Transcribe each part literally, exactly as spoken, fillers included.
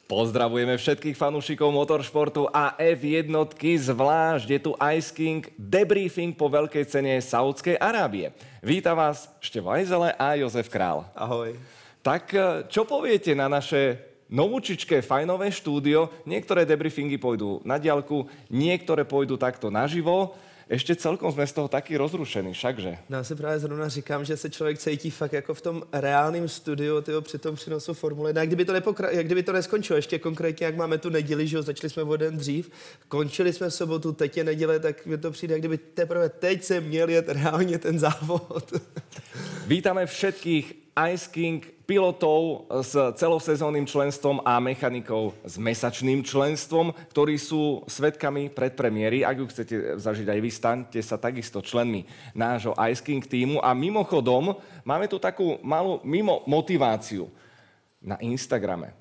Pozdravujeme všetkých fanúšikov motoršportu a ef jednotky, zvlášť je tu Ice King, debriefing po veľkej cene Saúdskej Arábie. Vítam vás Števo Ajzele a Jozef Král. Ahoj. Tak čo poviete na naše novúčičké fajnové štúdio? Niektoré debriefingy pôjdu na diaľku, niektoré pôjdu takto naživo. Ještě celkom jsme z toho taky rozrušení, všakže? No, já si právě zrovna říkám, že se člověk cítí fakt jako v tom reálném studiu, tyjo, při tom přenosu Formule jedna. Jak kdyby to, nepokra- jak kdyby to neskončilo, ještě konkrétně, jak máme tu neděli, že jo, začali jsme o den dřív, končili jsme v sobotu, teď je neděle, tak mi to přijde, jak kdyby teprve teď se měl jet reálně ten závod. Vítame všetkých Ice King pilotov s celosezónnym členstvom a mechanikov s mesačným členstvom, ktorí sú svedkami predpremiéry. Ak ju chcete zažiť aj vy, staňte sa takisto členmi nášho Ice King týmu. A mimochodom, máme tu takú malú mimo motiváciu na Instagrame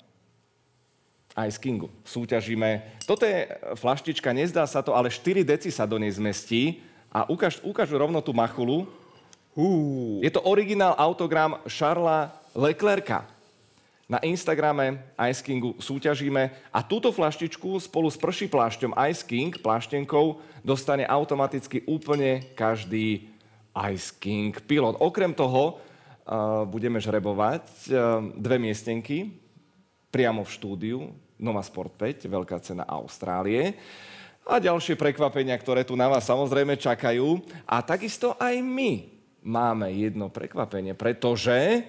Ice Kingu. Súťažíme. Toto je flaštička, nezdá sa to, ale štyri deci sa do nej zmestí. A ukáž, ukážu rovno tú machulu. Uh. Je to originál autogram Charlesa Leclerca. Na Instagrame Ice Kingu súťažíme a túto flaštičku spolu s prší plášťom Ice King, pláštenkou, dostane automaticky úplne každý Ice King pilot. Okrem toho uh, budeme žrebovať uh, dve miestenky priamo v štúdiu Nova Sport päť, veľká cena Austrálie. A ďalšie prekvapenia, ktoré tu na vás samozrejme čakajú. A takisto aj my máme jedno prekvapenie, pretože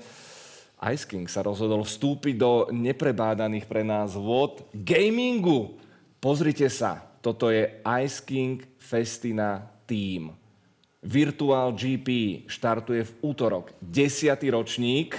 Ice King sa rozhodol vstúpiť do neprebádaných pre nás vôd gamingu. Pozrite sa, toto je Ice King Festina Team. Virtual gé pé štartuje v útorok, desiaty ročník.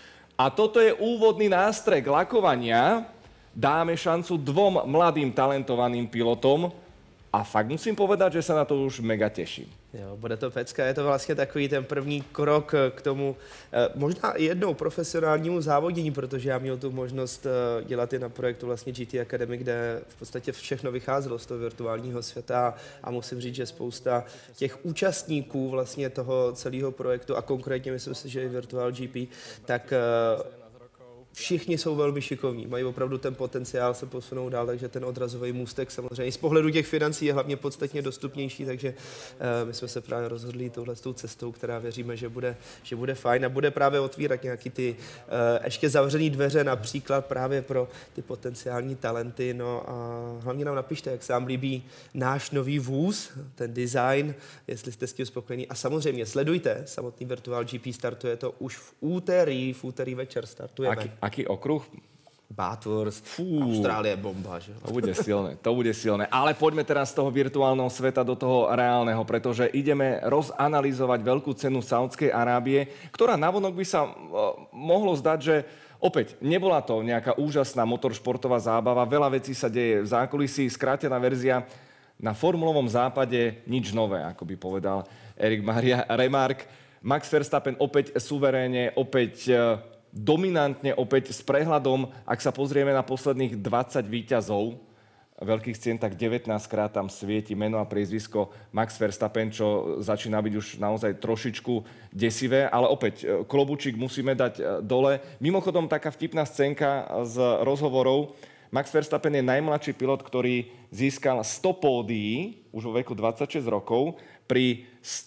A toto je úvodný nástreh lakovania. Dáme šancu dvom mladým talentovaným pilotom. A fakt musím povedať, že sa na to už mega teším. Jo, bude to pecka, je to vlastně takový ten první krok k tomu eh, možná jednou profesionálnímu závodění, protože já měl tu možnost eh, dělat i na projektu vlastně gé té Academy, kde v podstatě všechno vycházelo z toho virtuálního světa a musím říct, že spousta těch účastníků vlastně toho celého projektu a konkrétně myslím si, že i Virtual gé pé, tak eh, všichni jsou velmi šikovní, mají opravdu ten potenciál se posunout dál, takže ten odrazový můstek samozřejmě z pohledu těch financí je hlavně podstatně dostupnější, takže uh, my jsme se právě rozhodli touhle cestou, která věříme, že bude, že bude fajn a bude právě otvírat nějaký ty uh, ještě zavřený dveře, například právě pro ty potenciální talenty. No a hlavně nám napište, jak se vám líbí náš nový vůz, ten design, jestli jste s tím spokojení. A samozřejmě sledujte, samotný Virtual gé pé startuje to už v úterý, v úterý večer startujeme. Aký, aký okruh? Bathurst, Fú, Austrálie bomba, že? To bude silné, to bude silné. Ale poďme teraz z toho virtuálneho sveta do toho reálneho, pretože ideme rozanalizovať veľkú cenu Saúdskej Arábie, ktorá navonok by sa uh, mohlo zdať, že opäť nebola to nejaká úžasná motoršportová zábava, veľa vecí sa deje v zákulisí, skrátená verzia na formulovom západe nič nové, ako by povedal Erik Maria Remarque. Max Verstappen opäť suverénne, opäť uh, dominantne, opäť s prehľadom, ak sa pozrieme na posledných dvadsať víťazov veľkých cien, tak devätnásťkrát tam svieti meno a priezvisko Max Verstappen, čo začína byť už naozaj trošičku desivé, ale opäť klobučík musíme dať dole. Mimochodom, taká vtipná scénka z rozhovorov. Max Verstappen je najmladší pilot, ktorý získal sto pódií už vo veku dvadsaťšesť rokov pri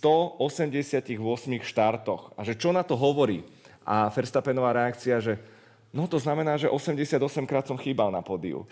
stoosemdesiatosem štartoch. A že čo na to hovorí? A Verstappenová reakcia, že no to znamená, že osemdesiatosem krát som chýbal na pódiu.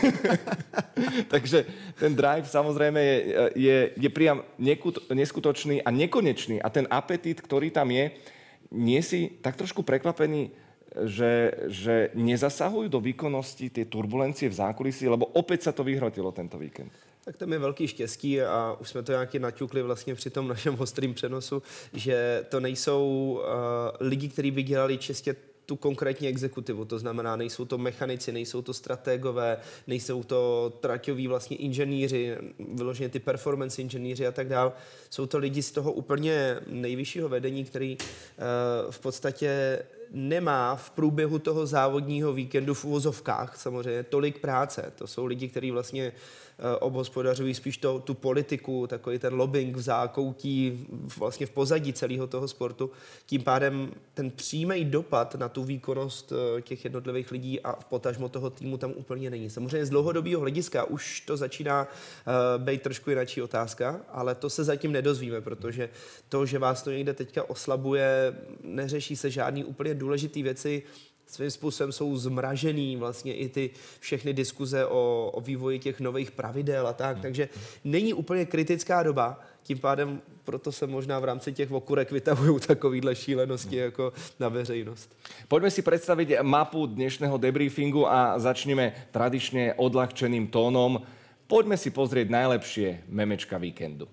Takže ten drive samozrejme je, je, je priam neskutočný a nekonečný. A ten apetít, ktorý tam je, nie si tak trošku prekvapený, že, že nezasahujú do výkonnosti tie turbulencie v zákulisí, lebo opäť sa to vyhrotilo tento víkend. Tak to je velký štěstí a už jsme to nějaký naťukli vlastně při tom našem ostrým přenosu, že to nejsou uh, lidi, kteří by dělali čistě tu konkrétní exekutivu, to znamená, nejsou to mechanici, nejsou to strategové, nejsou to traťoví vlastně inženýři, vyloženě ty performance inženýři a tak dále. Jsou to lidi z toho úplně nejvyššího vedení, který uh, v podstatě nemá v průběhu toho závodního víkendu v uvozovkách samozřejmě tolik práce. To jsou lidi, kteří vlastně obhospodařují spíš to, tu politiku, takový ten lobbying v zákoutí, vlastně v pozadí celého toho sportu. Tím pádem ten přímý dopad na tu výkonnost těch jednotlivých lidí a potažmo toho týmu tam úplně není. Samozřejmě z dlouhodobého hlediska už to začíná uh, být trošku jináčí otázka, ale to se zatím nedozvíme, protože to, že vás to někde teďka oslabuje, neřeší se žádný úplně důležitý věci, svým způsobem jsou zmražený vlastně i ty všechny diskuze o, o vývoji těch nových pravidel a tak, takže není úplně kritická doba, tím pádem proto se možná v rámci těch okurek vytahují takovýhle šílenosti jako na veřejnost. Poďme si predstaviť mapu dnešného debriefingu a začneme tradične odľahčeným tónom. Poďme si pozrieť najlepšie memečka víkendu.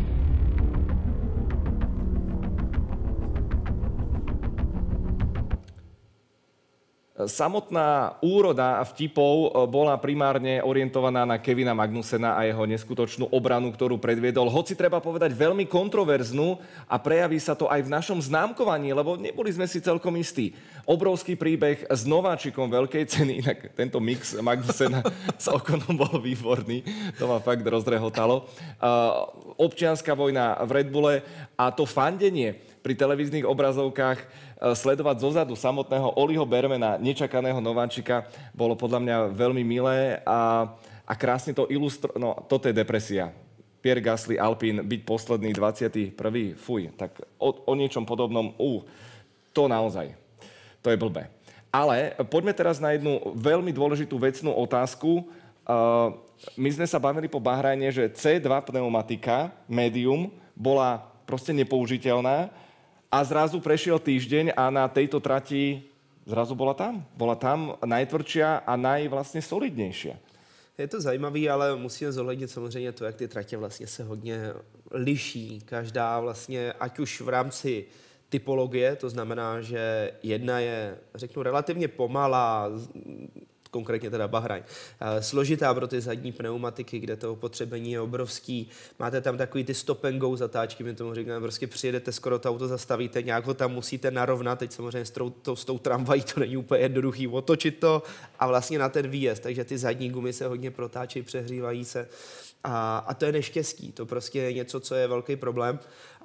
Samotná úroda vtipov bola primárne orientovaná na Kevina Magnusena a jeho neskutočnú obranu, ktorú predviedol. Hoci treba povedať veľmi kontroverznú a prejaví sa to aj v našom známkovaní, lebo neboli sme si celkom istí. Obrovský príbeh s nováčikom veľkej ceny, inak tento mix Magnusena s Okonom bol výborný, to ma fakt rozrehotalo. Občianska vojna v Red Bulle a to fandenie pri televíznych obrazovkách sledovať zozadu samotného Oliho Bermana, nečakaného nováčika, bolo podľa mňa veľmi milé a, a krásne to ilustro... No, toto je depresia. Pierre Gasly, Alpine, byť posledný dvadsiaty prvý Fuj, tak o, o niečom podobnom, uh, to naozaj, to je blbé. Ale poďme teraz na jednu veľmi dôležitú vecnú otázku. Uh, my sme sa bavili po Bahrajne, že cé dva pneumatika, medium, bola proste nepoužiteľná. A zrazu prešiel týždeň a na tejto trati zrazu bola tam. Bola tam najtvrdšia a najvlastne solidnější. Je to zajímavý, ale musíme zohlednit samozřejmě to, jak ty tratě vlastně se hodně liší. Každá vlastně, ať už v rámci typologie, to znamená, že jedna je, řeknu, relativně pomalá, konkrétně teda Bahrajn. Složitá pro ty zadní pneumatiky, kde to opotřebení je obrovský. Máte tam takový ty stop and go zatáčky, my tomu říkáme, prostě přijedete, skoro to auto zastavíte, nějak ho tam musíte narovnat, teď samozřejmě s tou, to, s tou tramvají to není úplně jednoduchý, otočit to a vlastně na ten výjezd, takže ty zadní gumy se hodně protáčejí, přehřívají se. A, a to je neštěstí, to prostě je něco, co je velký problém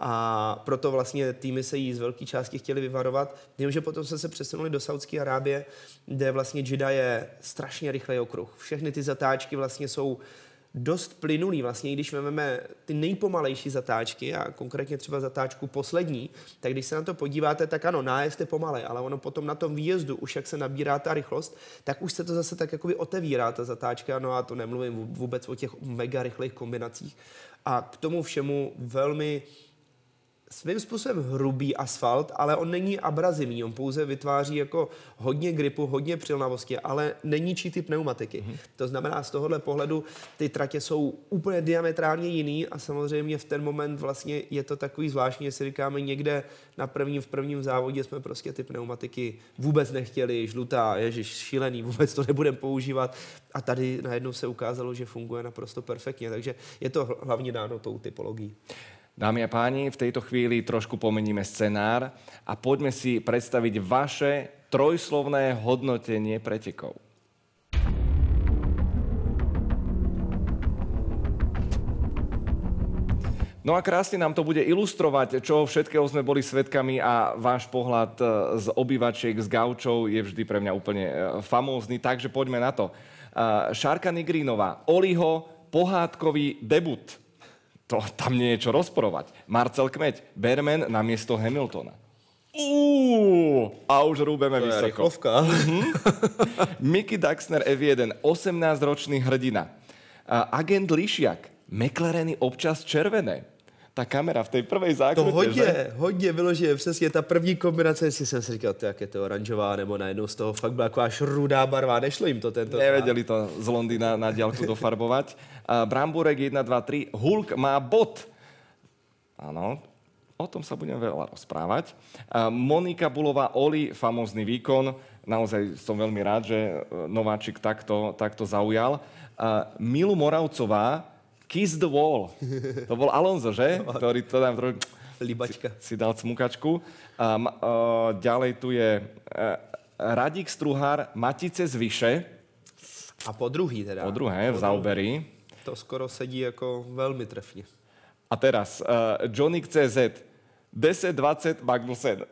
a proto vlastně týmy se jí z velké části chtěli vyvarovat. Vím, že potom jsme se přesunuli do Saudské Arábie, kde vlastně Jeddah je strašně rychlej okruh. Všechny ty zatáčky vlastně jsou dost plynulý. Vlastně, když vezmeme ty nejpomalejší zatáčky a konkrétně třeba zatáčku poslední, tak když se na to podíváte, tak ano, nájezd je pomalej, ale ono potom na tom výjezdu, už jak se nabírá ta rychlost, tak už se to zase tak jakoby otevírá ta zatáčka, no a to nemluvím vůbec o těch mega rychlých kombinacích. A k tomu všemu velmi svým způsobem hrubý asfalt, ale on není abrazivní, on pouze vytváří jako hodně gripu, hodně přilnavosti, ale neníčí ty pneumatiky. Mm-hmm. To znamená, z tohohle pohledu ty tratě jsou úplně diametrálně jiný a samozřejmě v ten moment vlastně je to takový zvláštní, jestli říkáme někde na prvním, v prvním závodě jsme prostě ty pneumatiky vůbec nechtěli, žlutá, ježiš, šílený, vůbec to nebudeme používat a tady najednou se ukázalo, že funguje naprosto perfektně, takže je to hlavně dáno tou typologií. Dámy a páni, v tejto chvíli trošku pomeníme scenár a poďme si predstaviť vaše trojslovné hodnotenie pretekov. No a krásne nám to bude ilustrovať, čo všetkého sme boli svedkami a váš pohľad z obývačiek, z gaučov je vždy pre mňa úplne famózny, takže poďme na to. Šárka Nigrinová, Oliho pohádkový debut. To tam nie je čo rozporovať. Marcel Kmeď, Berman na miesto Hamiltona. Uuu, a už rúbeme to vysoko. Mm-hmm. Mickey Daxner ef jeden, osemnásťročný hrdina. A agent Lišiak, McLareny občas červené. Ta kamera v té prvej zákrute, to hodně, že? hodně vyloženě, přesně ta první kombinace, jestli jsem si říkal, to, jak je to oranžová, nebo najednou z toho fakt byla taková šrudá barva, nešlo jim to tento. Nevedeli to z Londýna na diaľku dofarbovať. Uh, Bramburek jedna, dva, tri, Hulk má bod. Áno, o tom sa budem veľa rozprávať. Uh, Monika Bulová, Oli, famózny výkon. Naozaj som veľmi rád, že nováčik takto, takto zaujal. Uh, Milu Moravcová, Kiss the Wall. To bol Alonso, že? Ktorý to tam trošku... Líbačka. Si, si dal cmukačku. A, a, ďalej tu je a, Radík Struhár, Matice z Vyše. A po druhý teda. Po druhé, v Zauberi. To skoro sedí jako velmi trefně. A teraz, uh, Jonik cé zet, deset dvacet Magnussen.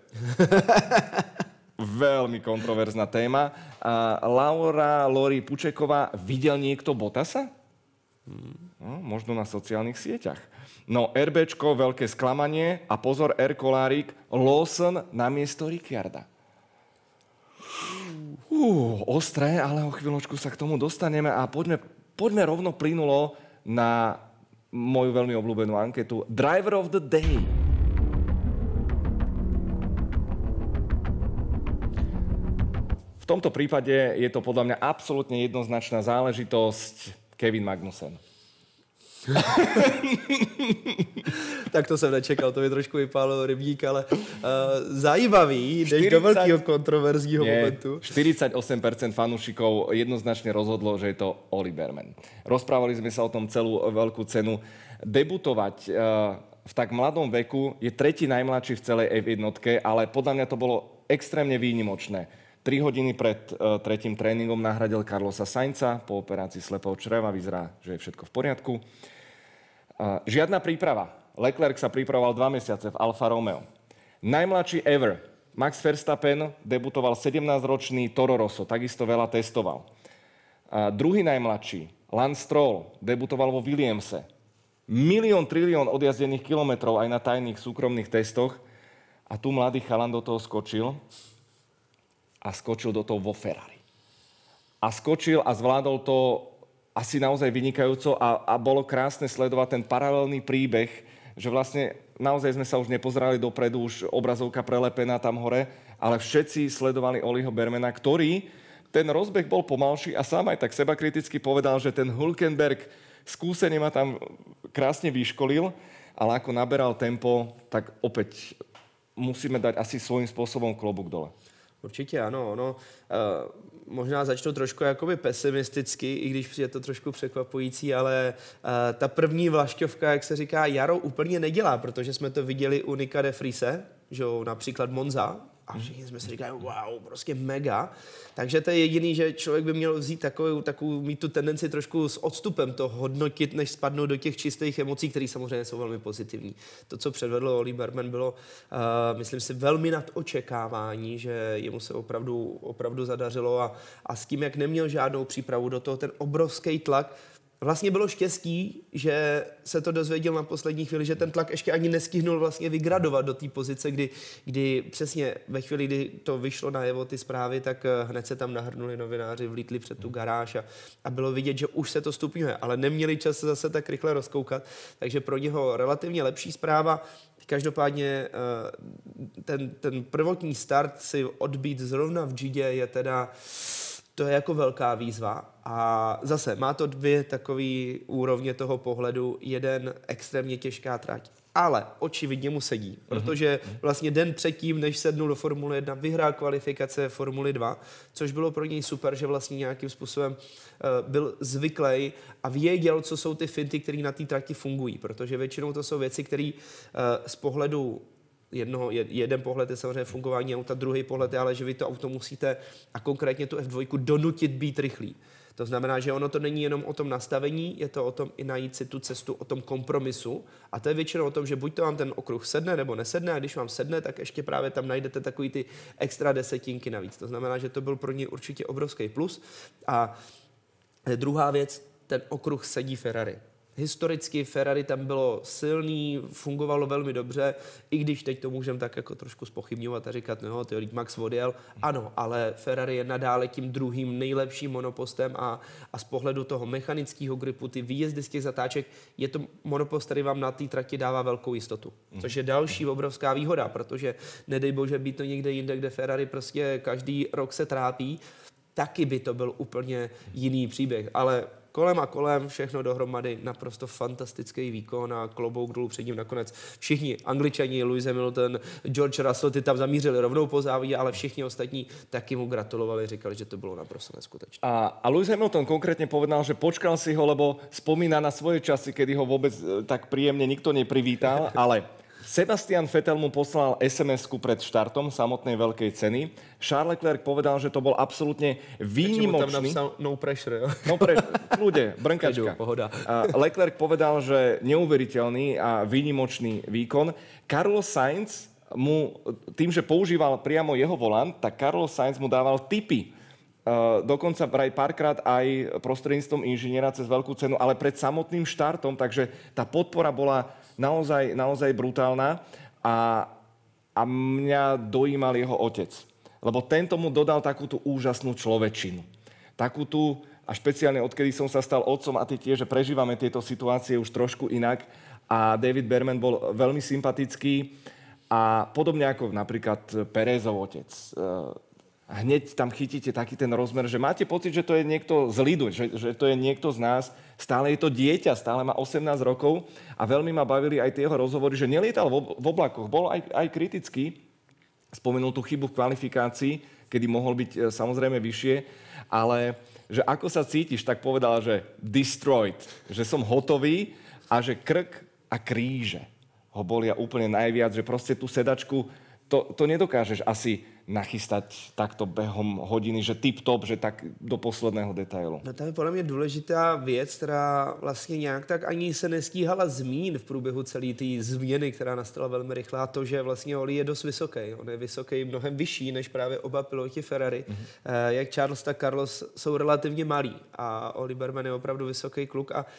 Veľmi kontroverzná téma. A Laura Lori Pučeková, videl niekto Bottasa? No, možno na sociálnych sieťach. No, RBčko, veľké sklamanie. A pozor, R. Kolárik, Lawson namiesto Ricciarda. Uh, ostré, ale o chvíľočku sa k tomu dostaneme a poďme, poďme rovno plynulo na moju veľmi obľúbenú anketu. Driver of the Day. V tomto prípade je to podľa mňa absolútne jednoznačná záležitosť Kevin Magnussen. Tak to jsem nečekal, to mi trošku vypálilo rybník, ale uh, zajímavý, jdeš do velkého kontroverzního nie, momentu. štyridsaťosem percent fanúšikov jednoznačne rozhodlo, že je to Oli Berman. Rozprávali sme sa o tom celú veľkú cenu. Debutovať uh, v tak mladom veku je tretí najmladší v celej ef jedna, ale podľa mňa to bolo extrémne výnimočné. Tri hodiny pred uh, tretím tréningom nahradil Carlosa Sainza po operácii slepého čreva. Vyzerá, že je všetko v poriadku. Uh, žiadna príprava. Leclerc sa pripravoval dva mesiace v Alfa Romeo. Najmladší ever. Max Verstappen debutoval sedemnásťročný Toro Rosso. Takisto veľa testoval. Uh, druhý najmladší. Lance Stroll debutoval vo Williamse. Milión, trilión odjazdených kilometrov aj na tajných súkromných testoch. A tu mladý chalan do toho skočil. A skočil do toho vo Ferrari. A skočil a zvládol to asi naozaj vynikajúco a, a bolo krásne sledovať ten paralelný príbeh, že vlastne naozaj sme sa už nepozerali dopredu, už obrazovka prelepená tam hore, ale všetci sledovali Oliho Bermana, ktorý ten rozbeh bol pomalší a sám aj tak sebakriticky povedal, že ten Hülkenberg skúsenie ma tam krásne vyškolil, ale ako naberal tempo, tak opäť musíme dať asi svojím spôsobom klobúk dole. Určitě ano, ono uh, možná začnu trošku jakoby pesimisticky, i když je to trošku překvapující, ale uh, ta první vlašťovka, jak se říká, jaro úplně nedělá, protože jsme to viděli u Nika de Vriese, že jo, například Monza, a všichni jsme si říkali, wow, prostě mega. Takže to je jediný, že člověk by měl vzít takovou, takovou, mít tu tendenci trošku s odstupem to hodnotit, než spadnout do těch čistých emocí, které samozřejmě jsou velmi pozitivní. To, co předvedl Oli Berman, bylo, uh, myslím si, velmi nad očekávání, že jemu se opravdu, opravdu zadařilo a, a s tím, jak neměl žádnou přípravu do toho, ten obrovský tlak. Vlastně bylo štěstí, že se to dozvěděl na poslední chvíli, že ten tlak ještě ani nestihnul vlastně vygradovat do té pozice, kdy, kdy přesně ve chvíli, kdy to vyšlo najevo ty zprávy, tak hned se tam nahrnuli novináři, vlítli před tu garáž a, a bylo vidět, že už se to stupňuje, ale neměli čas se zase tak rychle rozkoukat, takže pro něho relativně lepší zpráva. Každopádně ten, ten prvotní start si odbít zrovna v Gidě je teda... To je jako velká výzva a zase má to dvě takové úrovně toho pohledu. Jeden extrémně těžká trať, ale očividně mu sedí, protože vlastně den předtím, než sednul do Formule jedna, vyhrál kvalifikace Formuly dva, což bylo pro něj super, že vlastně nějakým způsobem uh, byl zvyklý a věděl, co jsou ty finty, které na té trati fungují, protože většinou to jsou věci, které uh, z pohledu Jednoho, jeden pohled je samozřejmě fungování auta, druhý pohled je ale, že vy to auto musíte a konkrétně tu ef dva donutit být rychlý. To znamená, že ono to není jenom o tom nastavení, je to o tom i najít si tu cestu, o tom kompromisu. A to je většinou o tom, že buď to vám ten okruh sedne nebo nesedne, a když vám sedne, tak ještě právě tam najdete takový ty extra desetinky navíc. To znamená, že to byl pro něj určitě obrovský plus. A druhá věc, ten okruh sedí Ferrari. Historicky Ferrari tam bylo silný, fungovalo velmi dobře, i když teď to můžeme tak jako trošku zpochybňovat a říkat, no jo, Max odjel. Ano, ale Ferrari je nadále tím druhým nejlepším monopostem a, a z pohledu toho mechanického gripu, ty výjezdy z těch zatáček, je to monopost, který vám na té trati dává velkou jistotu. Což je další obrovská výhoda, protože nedej bože být to někde jinde, kde Ferrari prostě každý rok se trápí, taky by to byl úplně jiný příběh, ale kolem a kolem, všechno dohromady, naprosto fantastický výkon a klobouk dolů před ním nakonec. Všichni Angličani, Lewis Hamilton, George Russell, ty tam zamířili rovnou po závodě, ale všichni ostatní taky mu gratulovali, říkali, že to bylo naprosto neskutečné. A, a Lewis Hamilton konkrétně povedal, že počkal si ho, lebo spomína na svoje časy, kedy ho vůbec tak príjemne nikto neprivítal, ale Sebastian Vettel mu poslal es em esku pred štartom samotnej veľkej ceny. Charles Leclerc povedal, že to bol absolútne výnimočný... Takže mu tam napsal no pressure, jo? No pre... Kľude, brnkačka. Pohoda. Leclerc povedal, že neuveriteľný a výnimočný výkon. Carlos Sainz mu, tým, že používal priamo jeho volant, tak Carlos Sainz mu dával tipy. Dokonca vraj párkrát aj prostredníctvom inžiniera cez veľkú cenu, ale pred samotným štartom, takže tá podpora bola naozaj, naozaj brutálna a, a mňa dojímal jeho otec. Lebo tento mu dodal takú tú úžasnú človečinu. Takú tú, a špeciálne odkedy som sa stal otcom a ty tiež, že prežívame tieto situácie už trošku inak a David Berman bol veľmi sympatický a podobne ako napríklad Pérezov otec. Hneď tam chytíte taký ten rozmer, že máte pocit, že to je niekto z ľudu, že, že to je niekto z nás. Stále je to dieťa, stále má osemnásť rokov a veľmi ma bavili aj tie jeho rozhovory, že nelietal v oblakoch, bol aj, aj kritický. Spomenul tú chybu v kvalifikácii, kedy mohol byť samozrejme vyššie, ale že ako sa cítiš, tak povedal, že destroyed, že som hotový a že krk a kríže ho bolia úplne najviac, že proste tú sedačku, to, to nedokážeš asi nachystať takto behom hodiny, že tip-top, že tak do posledného detailu. No tam je podle mě důležitá věc, která vlastně nějak tak ani se nestíhala zmín v průběhu celé té změny, která nastala velmi rychlá, to, že vlastně Oli je dost vysoký. On je vysoký, mnohem vyšší než právě oba piloti Ferrari. Mm-hmm. Jak Charles, tak Carlos jsou relativně malí a Oli Berman je opravdu vysoký kluk a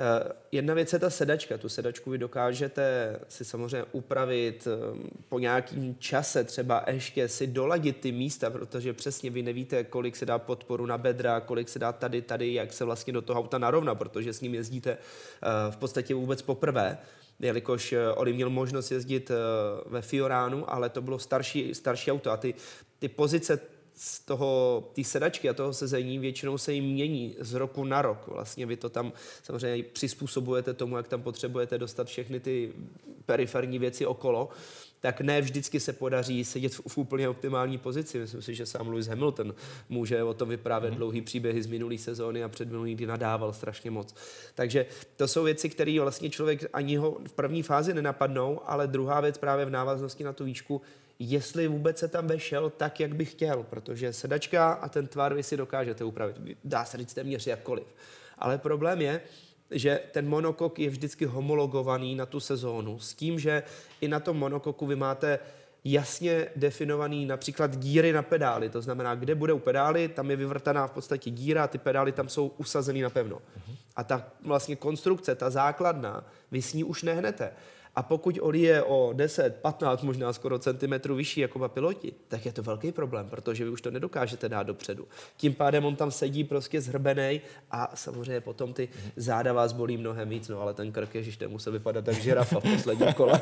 jedna věc je ta sedačka. Tu sedačku vy dokážete si samozřejmě upravit po nějakým čase, třeba ještě si doladit ty místa, protože přesně vy nevíte, kolik se dá podporu na bedra, kolik se dá tady, tady, jak se vlastně do toho auta narovná, protože s ním jezdíte v podstatě vůbec poprvé, jelikož Oli měl možnost jezdit ve Fioránu, ale to bylo starší, starší auto a ty, ty pozice z toho, té sedačky a toho sezení většinou se jim mění z roku na rok. Vlastně vy to tam samozřejmě přizpůsobujete tomu, jak tam potřebujete dostat všechny ty periferní věci okolo, tak ne vždycky se podaří sedět v, v úplně optimální pozici. Myslím si, že sám Lewis Hamilton může o tom vyprávět mm. dlouhý příběhy z minulé sezóny a před minulý, kdy nadával strašně moc. Takže to jsou věci, které vlastně člověk ani ho v první fázi nenapadnou, ale druhá věc právě v návaznosti na tu výšku, jestli vůbec se tam vešel tak, jak by chtěl, protože sedačka a ten tvar vy si dokážete upravit. Dá se říct téměř jakkoliv. Ale problém je, že ten monokok je vždycky homologovaný na tu sezónu s tím, že i na tom monokoku vy máte jasně definovaný například díry na pedály. To znamená, kde budou pedály, tam je vyvrtaná v podstatě díra a ty pedály tam jsou usazený napevno. Uh-huh. A ta vlastně konstrukce, ta základna, vy s ní už nehnete. A pokud Oli je o deset, patnáct, možná skoro centimetrů vyšší jako piloti, tak je to velký problém, protože vy už to nedokážete dát dopředu. Tím pádem on tam sedí prostě zhrbenej a samozřejmě potom ty záda vás bolí mnohem víc, no ale ten krk, ježiš, ten musel vypadat tak žirafa v posledním kole.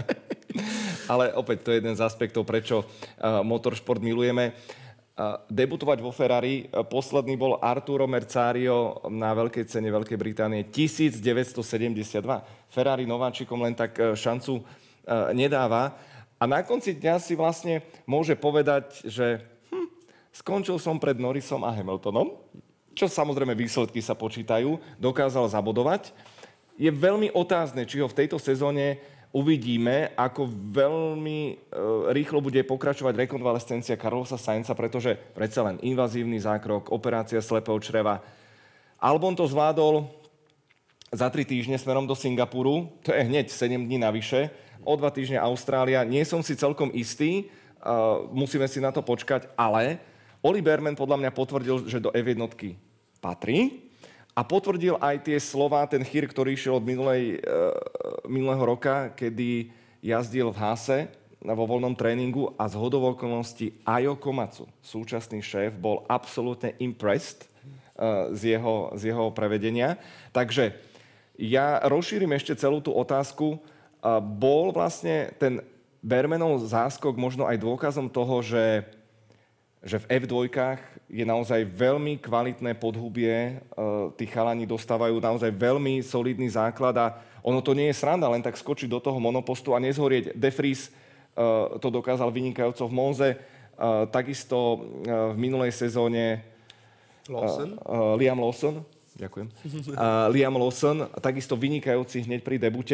Ale opäť to je jeden z aspektov, prečo uh, motoršport milujeme. Uh, debutovať vo Ferrari, uh, posledný bol Arturo Merzario na veľkej cene Veľkej Británie devätnásťsedemdesiatdva. Ferrari nováčikom len tak uh, šancu uh, nedáva. A na konci dňa si vlastne môže povedať, že hm, skončil som pred Norrisom a Hamiltonom, čo samozrejme výsledky sa počítajú, dokázal zabodovať. Je veľmi otázne, či ho v tejto sezóne uvidíme, ako veľmi e, rýchlo bude pokračovať rekonvalescencia Carlosa Sainza, pretože predsa len invazívny zákrok, operácia slepého čreva. Albon to zvládol za tri týždne smerom do Singapuru, to je hneď sedem dní navyše, o dva týždne Austrália. Nie som si celkom istý, e, musíme si na to počkať, ale Oli Berman podľa mňa potvrdil, že do ef jedna patrí. A potvrdil aj tie slová, ten chýr, ktorý išiel od minulej, uh, minulého roka, kedy jazdil v Hase vo voľnom tréningu a z hodou okolností Ayo Komatsu, súčasný šéf, bol absolútne impressed uh, z, jeho, z jeho prevedenia. Takže ja rozšírim ešte celú tú otázku. Uh, bol vlastne ten Bermanov záskok možno aj dôkazom toho, že že v ef dva je naozaj veľmi kvalitné podhubie, tí chalani dostávajú naozaj veľmi solidný základ a ono to nie je sranda len tak skočiť do toho monopostu a nezhorieť. De Vries to dokázal vynikajúco v Monze, takisto v minulej sezóne Lawson. Liam Lawson, ďakujem. Liam Lawson, takisto vynikajúci hneď pri debute.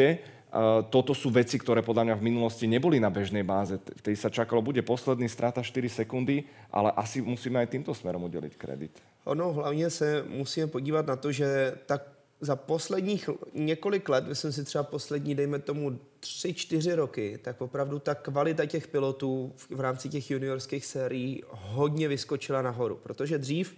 toto sú veci, ktoré podľa mňa v minulosti neboli na bežnej báze. Vtedy sa čakalo, bude posledný, strata štyri sekundy, ale asi musíme aj týmto smerom udeliť kredit. Ono hlavně se musíme podívat na to, že tak za posledních několik let, myslím si třeba poslední, dejme tomu tři, čtyři roky, tak opravdu ta kvalita těch pilotů v rámci těch juniorských sérií hodně vyskočila nahoru, protože dřív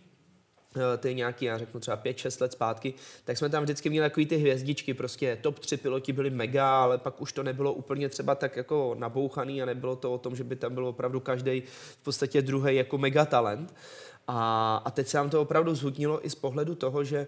ty nějaký, já řeknu třeba pět šest let zpátky, tak jsme tam vždycky měli takový ty hvězdičky, prostě top tři piloti byli mega, ale pak už to nebylo úplně třeba tak jako nabouchaný a nebylo to o tom, že by tam byl opravdu každý v podstatě druhý jako mega talent. A, a teď se nám to opravdu zhutnilo i z pohledu toho, že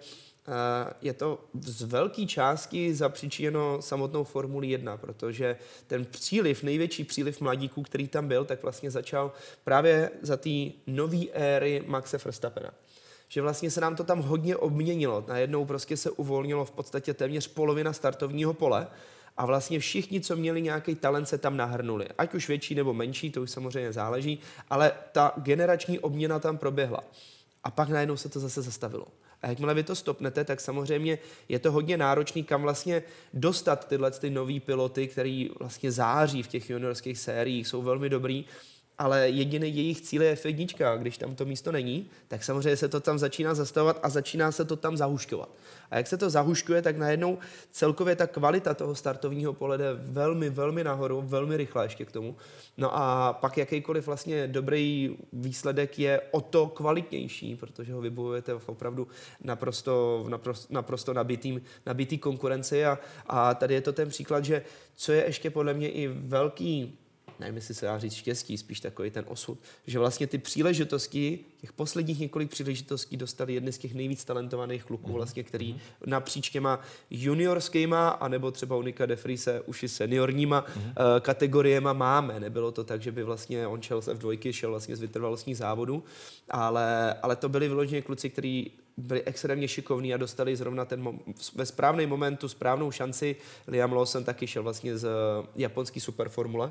je to z velké části zapříčiněno samotnou Formuli jedna, protože ten příliv, největší příliv mladíků, který tam byl, tak vlastně začal právě za té nové éry Maxe Verstappena. Že vlastně se nám to tam hodně obměnilo. Najednou prostě se uvolnilo v podstatě téměř polovina startovního pole a vlastně všichni, co měli nějaký talent, se tam nahrnuli. Ať už větší nebo menší, to už samozřejmě záleží, ale ta generační obměna tam proběhla. A pak najednou se to zase zastavilo. A jakmile vy to stopnete, tak samozřejmě je to hodně náročný, kam vlastně dostat tyhle ty nový piloty, který vlastně září v těch juniorských sériích, jsou velmi dobrý, ale jediný jejich cíl je F jedna, když tam to místo není, tak samozřejmě se to tam začíná zastavovat a začíná se to tam zahušťovat. A jak se to zahušťuje, tak najednou celkově ta kvalita toho startovního pole jde velmi, velmi nahoru, velmi rychle ještě k tomu. No a pak jakýkoliv vlastně dobrý výsledek je o to kvalitnější, protože ho vybojujete v opravdu naprosto, naprosto, naprosto nabitý, nabitý konkurenci a, a tady je to ten příklad, že co je ještě podle mě i velký, nevím, jestli se dá říct štěstí, spíš takový ten osud, že vlastně ty příležitosti, těch posledních několik příležitostí dostali jedny z těch nejvíc talentovaných kluků, vlastně, který napříč těma juniorskýma, anebo třeba u Nika de Vriese už i seniorníma uh, kategoriema máme. Nebylo to tak, že by vlastně on šel z F dva, šel vlastně z vytrvalostních závodů, ale, ale to byli vyloženě kluci, kteří byli extrémně šikovní a dostali zrovna ten mom- ve správný moment tu správnou šanci. Liam Lawson taky šel vlastně z japonský superformule.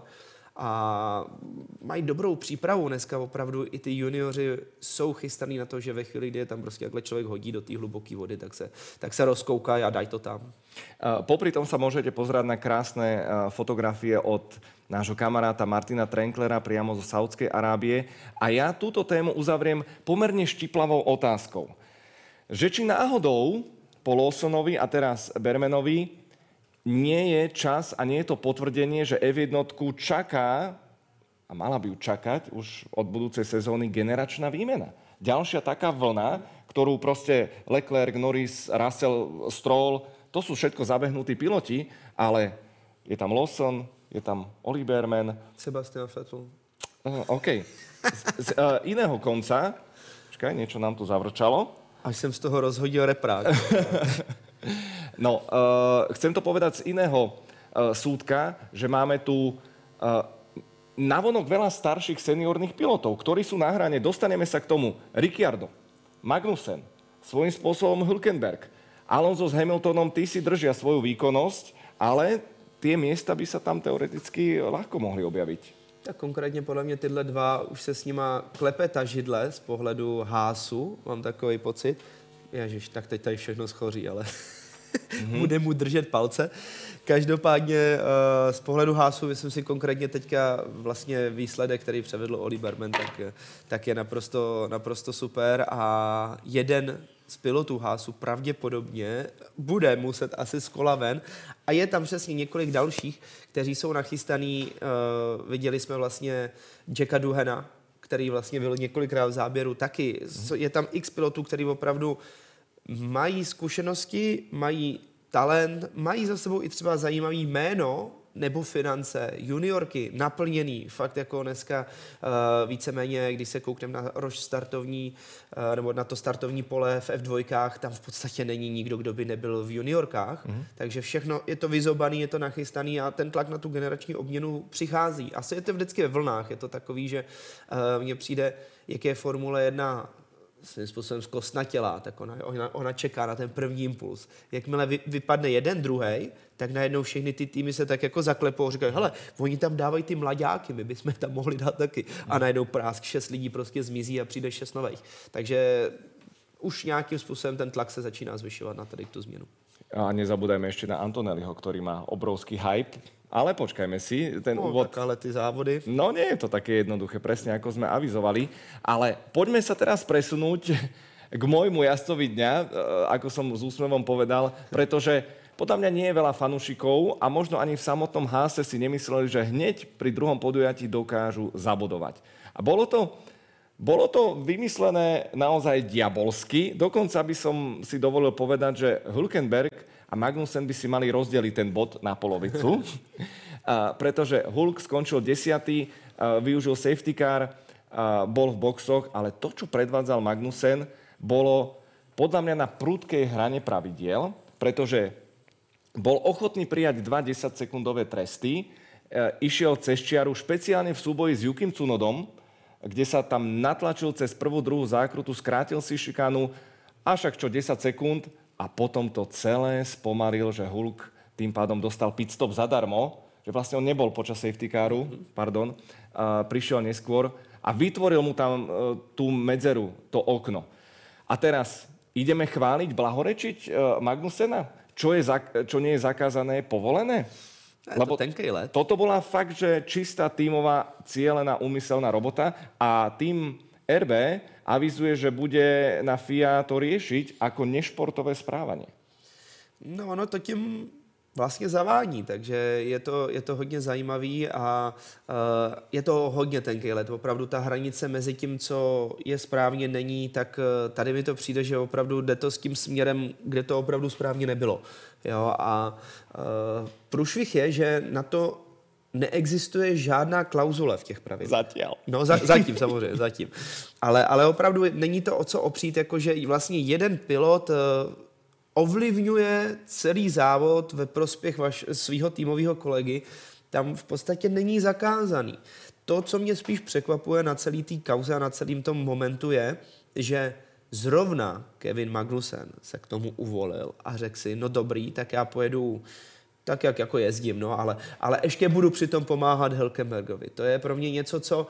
A mají dobrou přípravu dneska opravdu, i ty junioři jsou chystaný na to, že ve chvíli, kdy je tam prostě jakhle člověk hodí do té hluboké vody, tak se, tak se rozkoukají a daj to tam. Uh, popri tom sa môžete pozerať na krásne uh, fotografie od nášho kamaráta Martina Trenklera priamo zo Saúdskej Arábie. A ja túto tému uzavriem pomerne štiplavou otázkou. Že či náhodou po Lawsonovi a teraz Bermanovi nie je čas a nie je to potvrdenie, že F jedna čaká, a mala by ju čakať už od budúcej sezóny, generačná výmena. Ďalšia taká vlna, ktorú proste Leclerc, Norris, Russell, Stroll, to sú všetko zabehnutí piloti, ale je tam Lawson, je tam Oli Bearman. Sebastian Vettel. Uh, OK. Z, z uh, iného konca, počkaj, niečo nám tu zavrčalo. Až jsem z toho rozhodil reprák. No, uh, chcem to povedať z iného uh, súdka, že máme tu uh, navonok veľa starších seniorných pilotov, ktorí sú na hrane. Dostaneme sa k tomu. Ricciardo, Magnussen, svojím spôsobom Hülkenberg, Alonso s Hamiltonom, tí si držia svoju výkonnosť, ale tie miesta by sa tam teoreticky ľahko mohli objaviť. Tak konkrétně podle mě tyhle dva už se s nima klepe ta židle z pohledu Haasu, mám takový pocit. Ježiš, tak teď tady všechno schoří, ale mm-hmm. bude mu držet palce. Každopádně uh, z pohledu Haasu, myslím si konkrétně teďka vlastně výsledek, který převedl Oli Bearman, tak, tak je naprosto, naprosto super a jeden z pilotů Haasu pravděpodobně bude muset asi z kola ven a je tam přesně několik dalších, kteří jsou nachystaný. Uh, viděli jsme vlastně Jacka Duhana, který vlastně byl několikrát v záběru taky. Je tam x pilotů, který opravdu mají zkušenosti, mají talent, mají za sebou i třeba zajímavý jméno nebo finance, juniorky, naplněný, fakt jako dneska uh, víceméně, když se koukneme na rož startovní, uh, nebo na to startovní pole v F dva, tam v podstatě není nikdo, kdo by nebyl v juniorkách, mm. takže všechno je to vyzobaný, je to nachystaný a ten tlak na tu generační obměnu přichází. Asi je to vždycky ve vlnách, je to takový, že uh, mně přijde, jak je Formule jedna svým způsobem zkostnatělá, tak ona, ona, ona čeká na ten první impuls. Jakmile vy, vypadne jeden, druhej, tak najednou všechny ty týmy se tak jako zaklepou a říkají, hele, oni tam dávají ty mlaďáky, my bychom tam mohli dát taky. A najednou prásk, šest lidí prostě zmizí a přijde šest nových. Takže už nějakým způsobem ten tlak se začíná zvyšovat na tady tu změnu. A nezabúdajme ešte na Antonelliho, ktorý má obrovský hype. Ale počkajme si, ten no, úvod... Tak ale ty závody... No nie je to také jednoduché, presne ako sme avizovali. Ale poďme sa teraz presunúť k môjmu jazdcovi dňa, ako som s úsmevom povedal, pretože podľa mňa nie je veľa fanúšikov a možno ani v samotnom Haase si nemysleli, že hneď pri druhom podujatí dokážu zabodovať. A bolo to, bolo to vymyslené naozaj diabolsky. Dokonca by som si dovolil povedať, že Hülkenberg a Magnussen by si mali rozdeliť ten bod na polovicu, a pretože Hulk skončil desiaty, využil safety car, bol v boxoch, ale to, čo predvádzal Magnussen, bolo podľa mňa na prudkej hrane pravidiel, pretože bol ochotný prijať dva desaťsekundové tresty, išiel cez čiaru špeciálne v súboji s Yukim Tsunodom, kde sa tam natlačil cez prvú, druhú zákrutu, skrátil si šikanu, až ak čo desať sekúnd, a potom to celé spomalil, že Hulk tým pádom dostal pit stop zadarmo, že vlastne on nebol počas safety caru, pardon, a prišiel neskôr a vytvoril mu tam uh, tú medzeru, to okno. A teraz ideme chváliť, blahorečiť uh, Magnusena? Čo, je zak- čo nie je zakázané, povolené? Je Lebo to tenkej let. Toto bola fakt, že čistá tímová, cielená, úmyselná robota a tým er bé avizuje, že bude na F I A to riešiť ako nešportové správanie. No ono to tím vlastně zavání, takže je to, je to hodně zajímavý a uh, je to hodně tenký let. Opravdu ta hranice mezi tím, co je správně, není, tak uh, tady mi to přijde, že opravdu jde to s tím směrem, kde to opravdu správně nebylo. Jo, a uh, průšvih je, že na to neexistuje žádná klauzule v těch pravidlech. Zatím. No, za, zatím samozřejmě, zatím. Ale, ale opravdu není to o co opřít, jakože vlastně jeden pilot uh, ovlivňuje celý závod ve prospěch vaš, svého týmového kolegy, tam v podstatě není zakázaný. To, co mě spíš překvapuje na celý té kauze a na celým tom momentu je, že zrovna Kevin Magnussen se k tomu uvolil a řekl si, no dobrý, tak já pojedu tak, jak jako jezdím, no, ale, ale ještě budu přitom pomáhat Hülkenbergovi. To je pro mě něco, co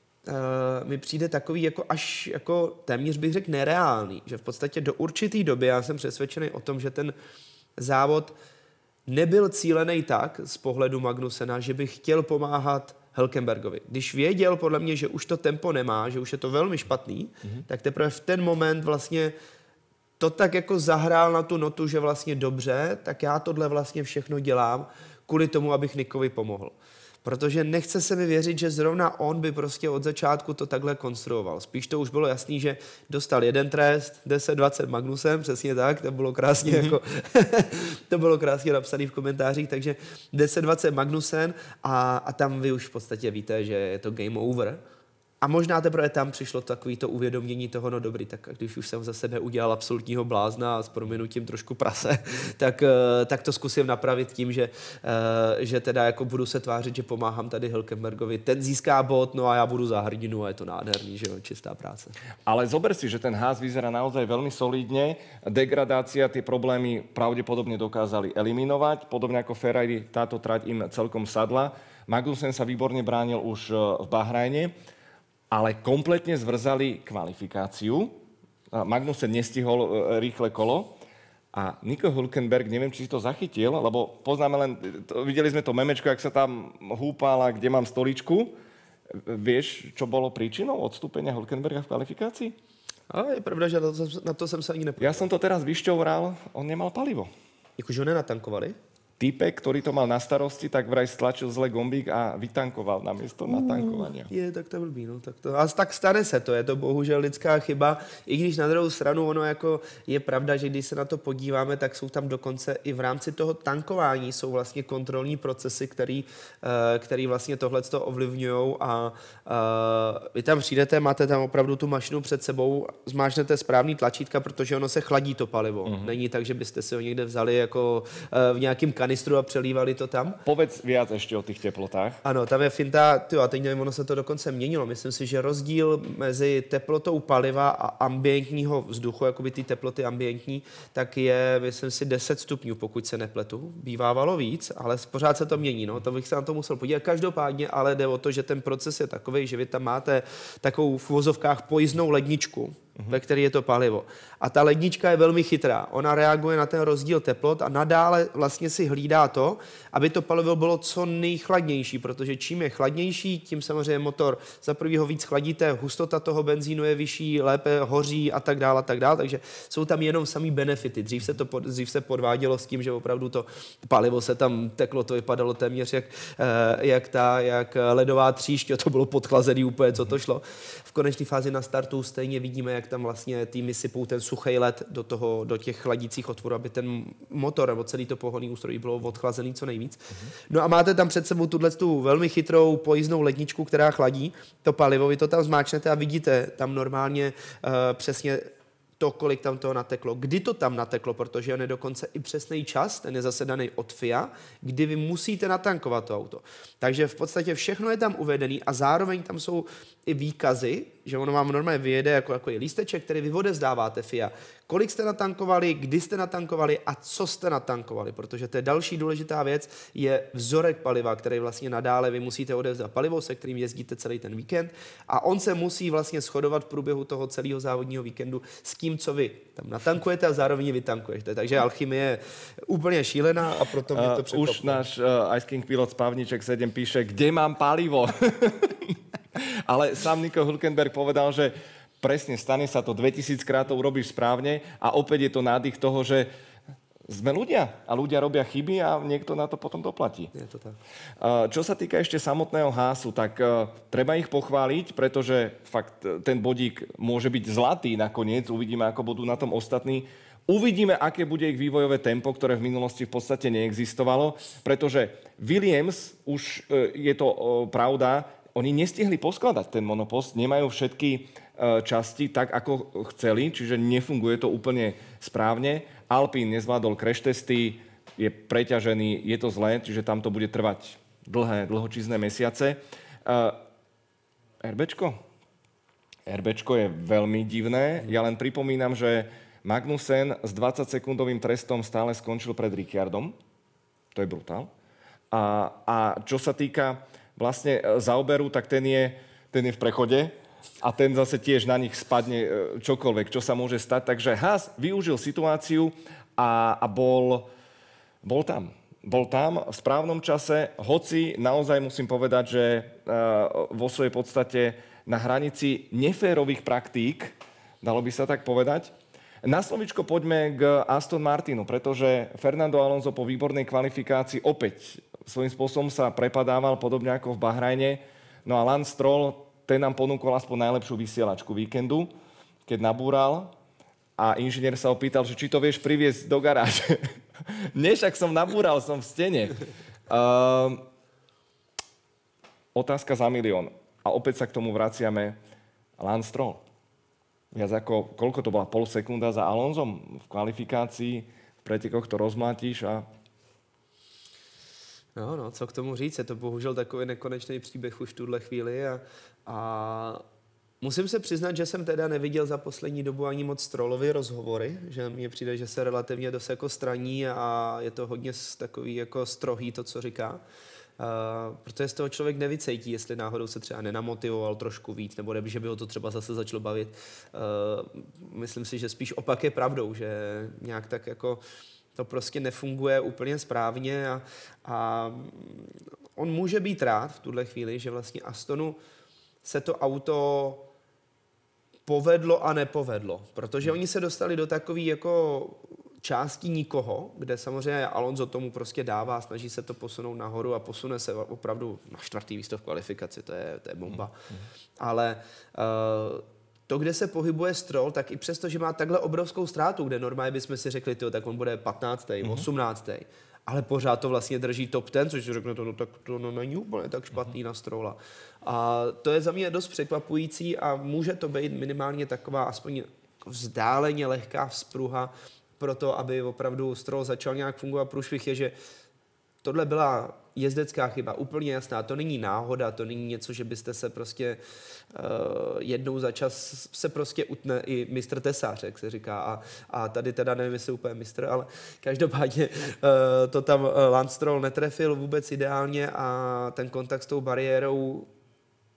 Uh, mi přijde takový jako až jako téměř bych řekl nereálný, že v podstatě do určitý doby já jsem přesvědčený o tom, že ten závod nebyl cílený tak z pohledu Magnusena, že by chtěl pomáhat Hülkenbergovi. Když věděl podle mě, že už to tempo nemá, že už je to velmi špatný, mm-hmm. tak teprve v ten moment vlastně to tak jako zahrál na tu notu, že vlastně dobře, tak já tohle vlastně všechno dělám kvůli tomu, abych Nickovi pomohl. Protože nechce se mi věřit, že zrovna on by prostě od začátku to takhle konstruoval. Spíš to už bylo jasný, že dostal jeden trest, deset dvacet Magnusem, přesně tak, to bylo krásně mm-hmm. jako, to bylo krásně napsané v komentářích, takže deset dvacet Magnusen a, a tam vy už v podstatě víte, že je to game over. A možná teprve tam přišlo takový to uvědomění toho, no dobrý, tak když už jsem za sebe udělal absolutního blázna a s prominutím trošku prase, tak, tak to zkusím napravit tím, že, že teda jako budu se tvářit, že pomáhám tady Hülkenbergovi. Ten získá bod, no a já budu za hrdinu a je to nádherný, že jo, čistá práce. Ale zober si, že ten Haas vyzerá naozaj veľmi solidne. Degradácia, tie problémy pravdepodobne dokázali eliminovať. Podobne ako Ferrari, táto trať im celkom sadla. Magnussen sa výborne bránil už v Bahrajne, ale kompletne zvrzali kvalifikáciu. Magnussen nestihol rýchle kolo a Nico Hülkenberg, neviem, či si to zachytil, lebo poznáme len, to, videli sme to memečko, jak sa tam húpala, kde mám stoličku. Vieš, čo bolo príčinou odstúpenia Hülkenberga v kvalifikácii? A je pravda, že na to, na to jsem se ani nepodíval. Ja som to teraz vyšťoural, on nemal palivo. Jakože ho nenatankovali? Týpek, ktorý to mal na starosti, tak vraj stlačil zle gombík a vytankoval namiesto natankovania. Je, tak to blbý, no. Tak, to, a tak stane se to, je to bohužel lidská chyba. I když na druhou stranu ono jako je pravda, že když se na to podíváme, tak jsou tam dokonce i v rámci toho tankování jsou vlastně kontrolní procesy, který, který vlastně tohleto ovlivňují a vy tam přijdete, máte tam opravdu tu mašinu před sebou, zmáčnete správný tlačítka, protože ono se chladí to palivo. Mm-hmm. Není tak, že byste si ho někde vzali jako v nějakým kanistru a přelívali to tam. Povedz viac ešte o tých teplotách. Ano, tam je finta, tyjo, a teď nevím, ono se to dokonce měnilo. Myslím si, že rozdíl mezi teplotou paliva a ambientního vzduchu, jakoby ty teploty ambientní, tak je, myslím si, deset stupňů, pokud se nepletu. Bývávalo víc, ale pořád se to mění. No. To bych se na to musel podívat. Každopádně, ale jde o to, že ten proces je takový, že vy tam máte takovou v uvozovkách pojízdnou ledničku, mm-hmm. ve který je to palivo. A ta lednička je velmi chytrá. Ona reaguje na ten rozdíl teplot a nadále vlastně si hlídá to, aby to palivo bylo co nejchladnější, protože čím je chladnější, tím samozřejmě motor za prvního víc chladíte, hustota toho benzínu je vyšší, lépe hoří a tak dále, a tak dále. Takže jsou tam jenom samý benefity. Dřív se to pod, dřív se podvádělo s tím, že opravdu to palivo se tam teklo, to vypadalo téměř jak, jak ta jak ledová tříšť, to bylo podchlazený úplně, co to šlo. V konečné fázi na startu stejně vidíme, jak tam vlastně týmy sypou ten suchý led do, toho, do těch chladících otvorů, aby ten motor nebo celý to pohonný ústrojí bylo odchlazený co nejvíc. Mm-hmm. No a máte tam před sebou tuhle tu velmi chytrou pojízdnou ledničku, která chladí to palivo, vy to tam zmáčnete a vidíte tam normálně uh, přesně to, kolik tam toho nateklo, kdy to tam nateklo, protože on je dokonce i přesný čas, ten je zase daný od F I A, kdy vy musíte natankovat to auto. Takže v podstatě všechno je tam uvedený a zároveň tam jsou i výkazy, že ono vám normálně vyjede jako, jako je lísteček, který vy odevzdáváte F I A. Kolik jste natankovali, kdy jste natankovali a co jste natankovali, protože to je další důležitá věc, je vzorek paliva, který vlastně nadále vy musíte odevzdat palivo, se kterým jezdíte celý ten víkend a on se musí vlastně shodovat v průběhu toho celého závodního víkendu s tím, co vy tam natankujete a zároveň vytankujete. Takže alchymie je úplně šílená a proto mě to překvapilo. Uh, už náš uh, Ice King pilot Spavniček sedem píše, kde mám palivo? Ale sám Nico Hülkenberg povedal, že presne stane sa to dvetisíc krát, to urobíš správne a opäť je to nádych toho, že sme ľudia a ľudia robia chyby a niekto na to potom doplatí. Je to tak. Čo sa týka ešte samotného Haasu, tak treba ich pochváliť, pretože fakt ten bodík môže byť zlatý nakoniec. Uvidíme, ako budú na tom ostatní. Uvidíme, aké bude ich vývojové tempo, ktoré v minulosti v podstate neexistovalo, pretože Williams, už je to pravda, oni nestihli poskladať ten monopost, nemajú všetky časti tak, ako chceli, čiže nefunguje to úplne správne. Alpine nezvládol crash testy, je preťažený, je to zlé, čiže tam to bude trvať dlhé, dlhočízne mesiace. RBčko? RBčko je veľmi divné. Ja len pripomínam, že Magnussen s dvadsaťsekundovým trestom stále skončil pred Ricciardom. To je brutál. A, a čo sa týka vlastne Sauberu, tak ten je, ten je v prechode a ten zase tiež na nich spadne čokoľvek, čo sa môže stať. Takže Haas využil situáciu a, a bol, bol tam. Bol tam v správnom čase, hoci naozaj musím povedať, že uh, vo svojej podstate na hranici neférových praktík, dalo by sa tak povedať. Na slovičko poďme k Aston Martinu, pretože Fernando Alonso po výbornej kvalifikácii opäť svojím spôsobom sa prepadával podobne ako v Bahrajne. No a Lance Stroll, ten nám ponúkol aspoň najlepšiu vysielačku víkendu, keď nabúral a inžinier sa opýtal, že či to vieš priviesť do garáže. Nie, však som nabúral, som v stene. Uh, otázka za milión. A opäť sa k tomu vraciame. Lance Stroll. Viac ako, koľko to bola, pol sekunda za Alonsom v kvalifikácii, v pretekoch to rozmlátíš a... No, no, co k tomu říct, je to bohužel takový nekonečný příběh už v tuhle chvíli a, a musím se přiznat, že jsem teda neviděl za poslední dobu ani moc Strollovy rozhovory, že mně přijde, že se relativně dost jako straní a je to hodně takový jako strohý to, co říká. Uh, protože z toho člověk nevycejtí, jestli náhodou se třeba nenamotivoval trošku víc, nebo že by ho to třeba zase začalo bavit. Uh, myslím si, že spíš opak je pravdou, že nějak tak jako to prostě nefunguje úplně správně a, a on může být rád v tuhle chvíli, že vlastně Astonu se to auto povedlo a nepovedlo, protože oni se dostali do takový jako částí nikoho, kde samozřejmě Alonso tomu prostě dává, snaží se to posunout nahoru a posune se opravdu na čtvrtý místo v kvalifikaci, to je, to je bomba. Mm. Ale uh, to, kde se pohybuje Stroll, tak i přesto, že má takhle obrovskou ztrátu, kde normálně bychom si řekli, tyjo, tak on bude patnáctý, mm. osmnáctý, ale pořád to vlastně drží top deset, což si řekne, to, no, tak to no, není úplně tak špatný mm. na Strolla. A to je za mě dost překvapující a může to být minimálně taková aspoň vzdáleně lehká vzpruha pro to, aby opravdu Stroll začal nějak fungovat. Průšvih je, že tohle byla jezdecká chyba, úplně jasná. To není náhoda, to není něco, že byste se prostě uh, jednou za čas se prostě utne i mistr tesář, jak se říká. A, a tady teda nevím, jestli úplně mistr, ale každopádně uh, to tam uh, Lance Stroll netrefil vůbec ideálně a ten kontakt s tou bariérou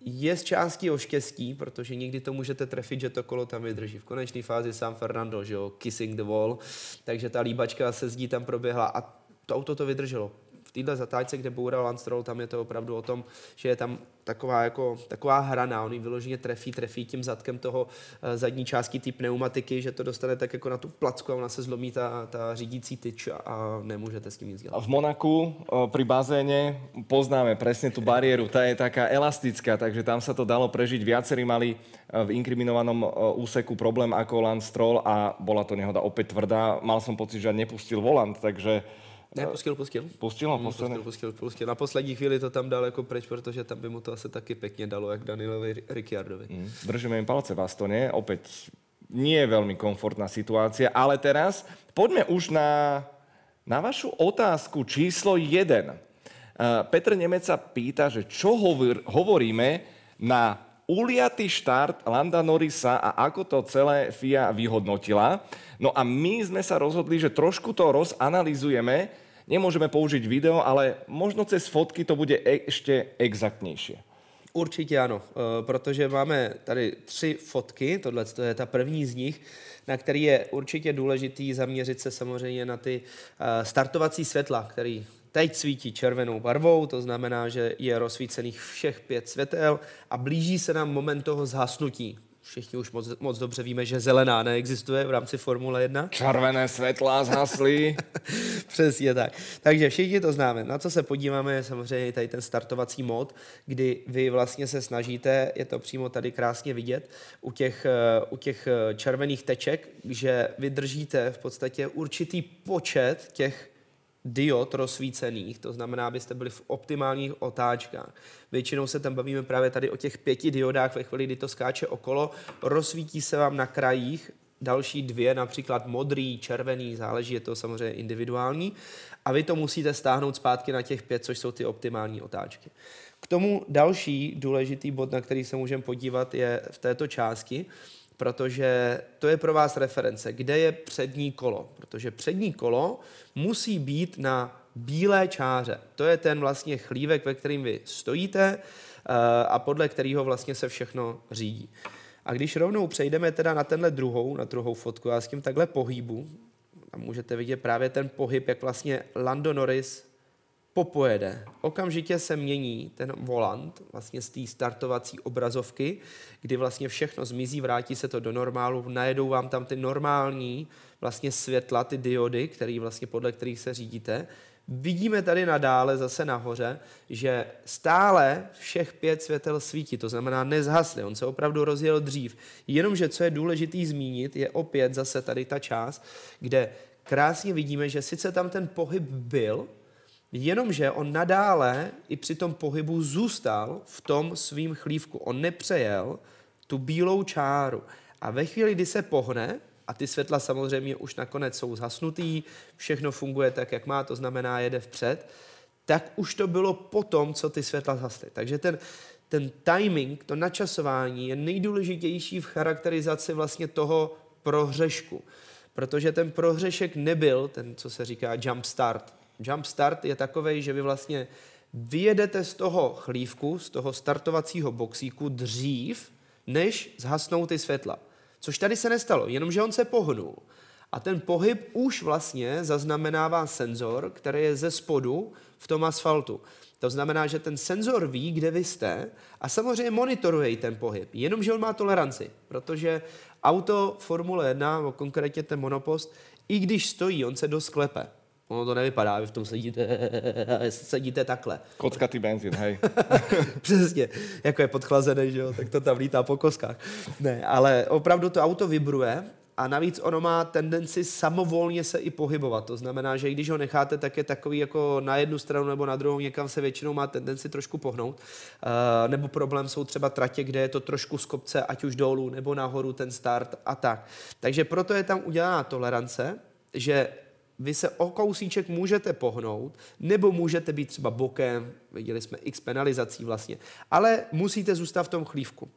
je z části o štěstí, protože někdy to můžete trefit, že to kolo tam vydrží. V konečné fázi sám Fernando, že jo, kissing the wall, takže ta líbačka se zdí tam proběhla a to auto to vydrželo. V této zatáčce, kde boural Lance Stroll, tam je to opravdu o tom, že je tam taková, jako, taková hrana, on ji vyloženě trefí, trefí tím zadkem toho uh, zadní části té pneumatiky, že to dostane tak jako na tu placku a ona se zlomí ta, ta řídící tyč a, a nemůžete s tím nic dělat. V Monaku uh, pri bazéne poznáme presne tú bariéru, tá je taká elastická, takže tam sa to dalo prežiť. Viacerí mali uh, v inkriminovanom uh, úseku problém ako Lance Stroll a bola to nehoda opäť tvrdá. Mal som pocit, že nepustil volant, takže Ne, pustil, pustil. Pustil, no, pustil, pustil, pustil. Na poslední chvíli to tam dal jako preč, protože tam by mu to asi taky pěkně dalo, jak Danielovi Ricciardovi. Mm, držíme im palce v Astone, opäť nie je veľmi komfortná situácia, ale teraz poďme už na, na vašu otázku číslo jeden. Uh, Petr Nemec sa pýta, že čo hovor, hovoríme na uliatý štart Landa Norrisa a ako to celé F I A vyhodnotila. No a my sme sa rozhodli, že trošku to rozanalizujeme. Nemôžeme použiť video, ale možno cez fotky to bude ešte exaktnější. Určitě ano, protože máme tady tři fotky, tohle je ta první z nich, na který je určitě důležitý zaměřit se samozřejmě na ty startovací světla, který teď svítí červenou barvou, to znamená, že je rozsvícených všech pět světel a blíží se nám moment toho zhasnutí. Všichni už moc, moc dobře víme, že zelená neexistuje v rámci Formule jedna. Červené světla zhasly. Přesně tak. Takže všichni to známe. Na co se podíváme je samozřejmě tady ten startovací mod, kdy vy vlastně se snažíte, je to přímo tady krásně vidět, u těch, u těch červených teček, že vy držíte v podstatě určitý počet těch diod rozsvícených, to znamená, abyste byli v optimálních otáčkách. Většinou se tam bavíme právě tady o těch pěti diodách ve chvíli, kdy to skáče okolo, rozsvítí se vám na krajích další dvě, například modrý, červený, záleží, je to samozřejmě individuální, a vy to musíte stáhnout zpátky na těch pět, což jsou ty optimální otáčky. K tomu další důležitý bod, na který se můžeme podívat, je v této části, protože to je pro vás reference, kde je přední kolo. Protože přední kolo musí být na bílé čáře. To je ten vlastně chlívek, ve kterým vy stojíte a podle kterého vlastně se všechno řídí. A když rovnou přejdeme teda na tenhle druhou, na druhou fotku, já s tím takhle pohybu, a můžete vidět právě ten pohyb, jak vlastně Lando Norris popojede. Okamžitě se mění ten volant vlastně z té startovací obrazovky, kdy vlastně všechno zmizí, vrátí se to do normálu, najedou vám tam ty normální vlastně světla, ty diody, který vlastně podle kterých se řídíte. Vidíme tady nadále zase nahoře, že stále všech pět světel svítí, to znamená nezhasly, on se opravdu rozjel dřív. Jenomže co je důležitý zmínit, je opět zase tady ta část, kde krásně vidíme, že sice tam ten pohyb byl, jenomže on nadále i při tom pohybu zůstal v tom svým chlívku. On nepřejel tu bílou čáru. A ve chvíli, kdy se pohne, a ty světla samozřejmě už nakonec jsou zhasnutý, všechno funguje tak, jak má, to znamená jede vpřed, tak už to bylo potom, co ty světla zhasly. Takže ten, ten timing, to načasování je nejdůležitější v charakterizaci vlastně toho prohřešku. Protože ten prohřešek nebyl ten, co se říká jump start. Jump start je takovej, že vy vlastně vyjedete z toho chlívku, z toho startovacího boxíku dřív, než zhasnou ty světla. Což tady se nestalo, jenomže on se pohnul. A ten pohyb už vlastně zaznamenává senzor, který je ze spodu v tom asfaltu. To znamená, že ten senzor ví, kde vy jste a samozřejmě monitoruje ten pohyb. Jenomže on má toleranci, protože auto Formule jedna, konkrétně ten monopost, i když stojí, on se dost klepe. Ono to nevypadá, vy v tom sedíte, sedíte takhle. Kockatý benzín, hej. Přesně, jako je podchlazený, že jo, tak to tam lítá po koskách. Ne, ale opravdu to auto vibruje a navíc ono má tendenci samovolně se i pohybovat. To znamená, že i když ho necháte, tak je takový jako na jednu stranu nebo na druhou, někam se většinou má tendenci trošku pohnout. Uh, nebo problém jsou třeba tratě, kde je to trošku z kopce, ať už dolů nebo nahoru ten start a tak. Takže proto je tam udělaná tolerance, že vy se o kousíček můžete pohnout, nebo můžete být třeba bokem, viděli jsme x penalizací vlastně, ale musíte zůstat v tom chlívku.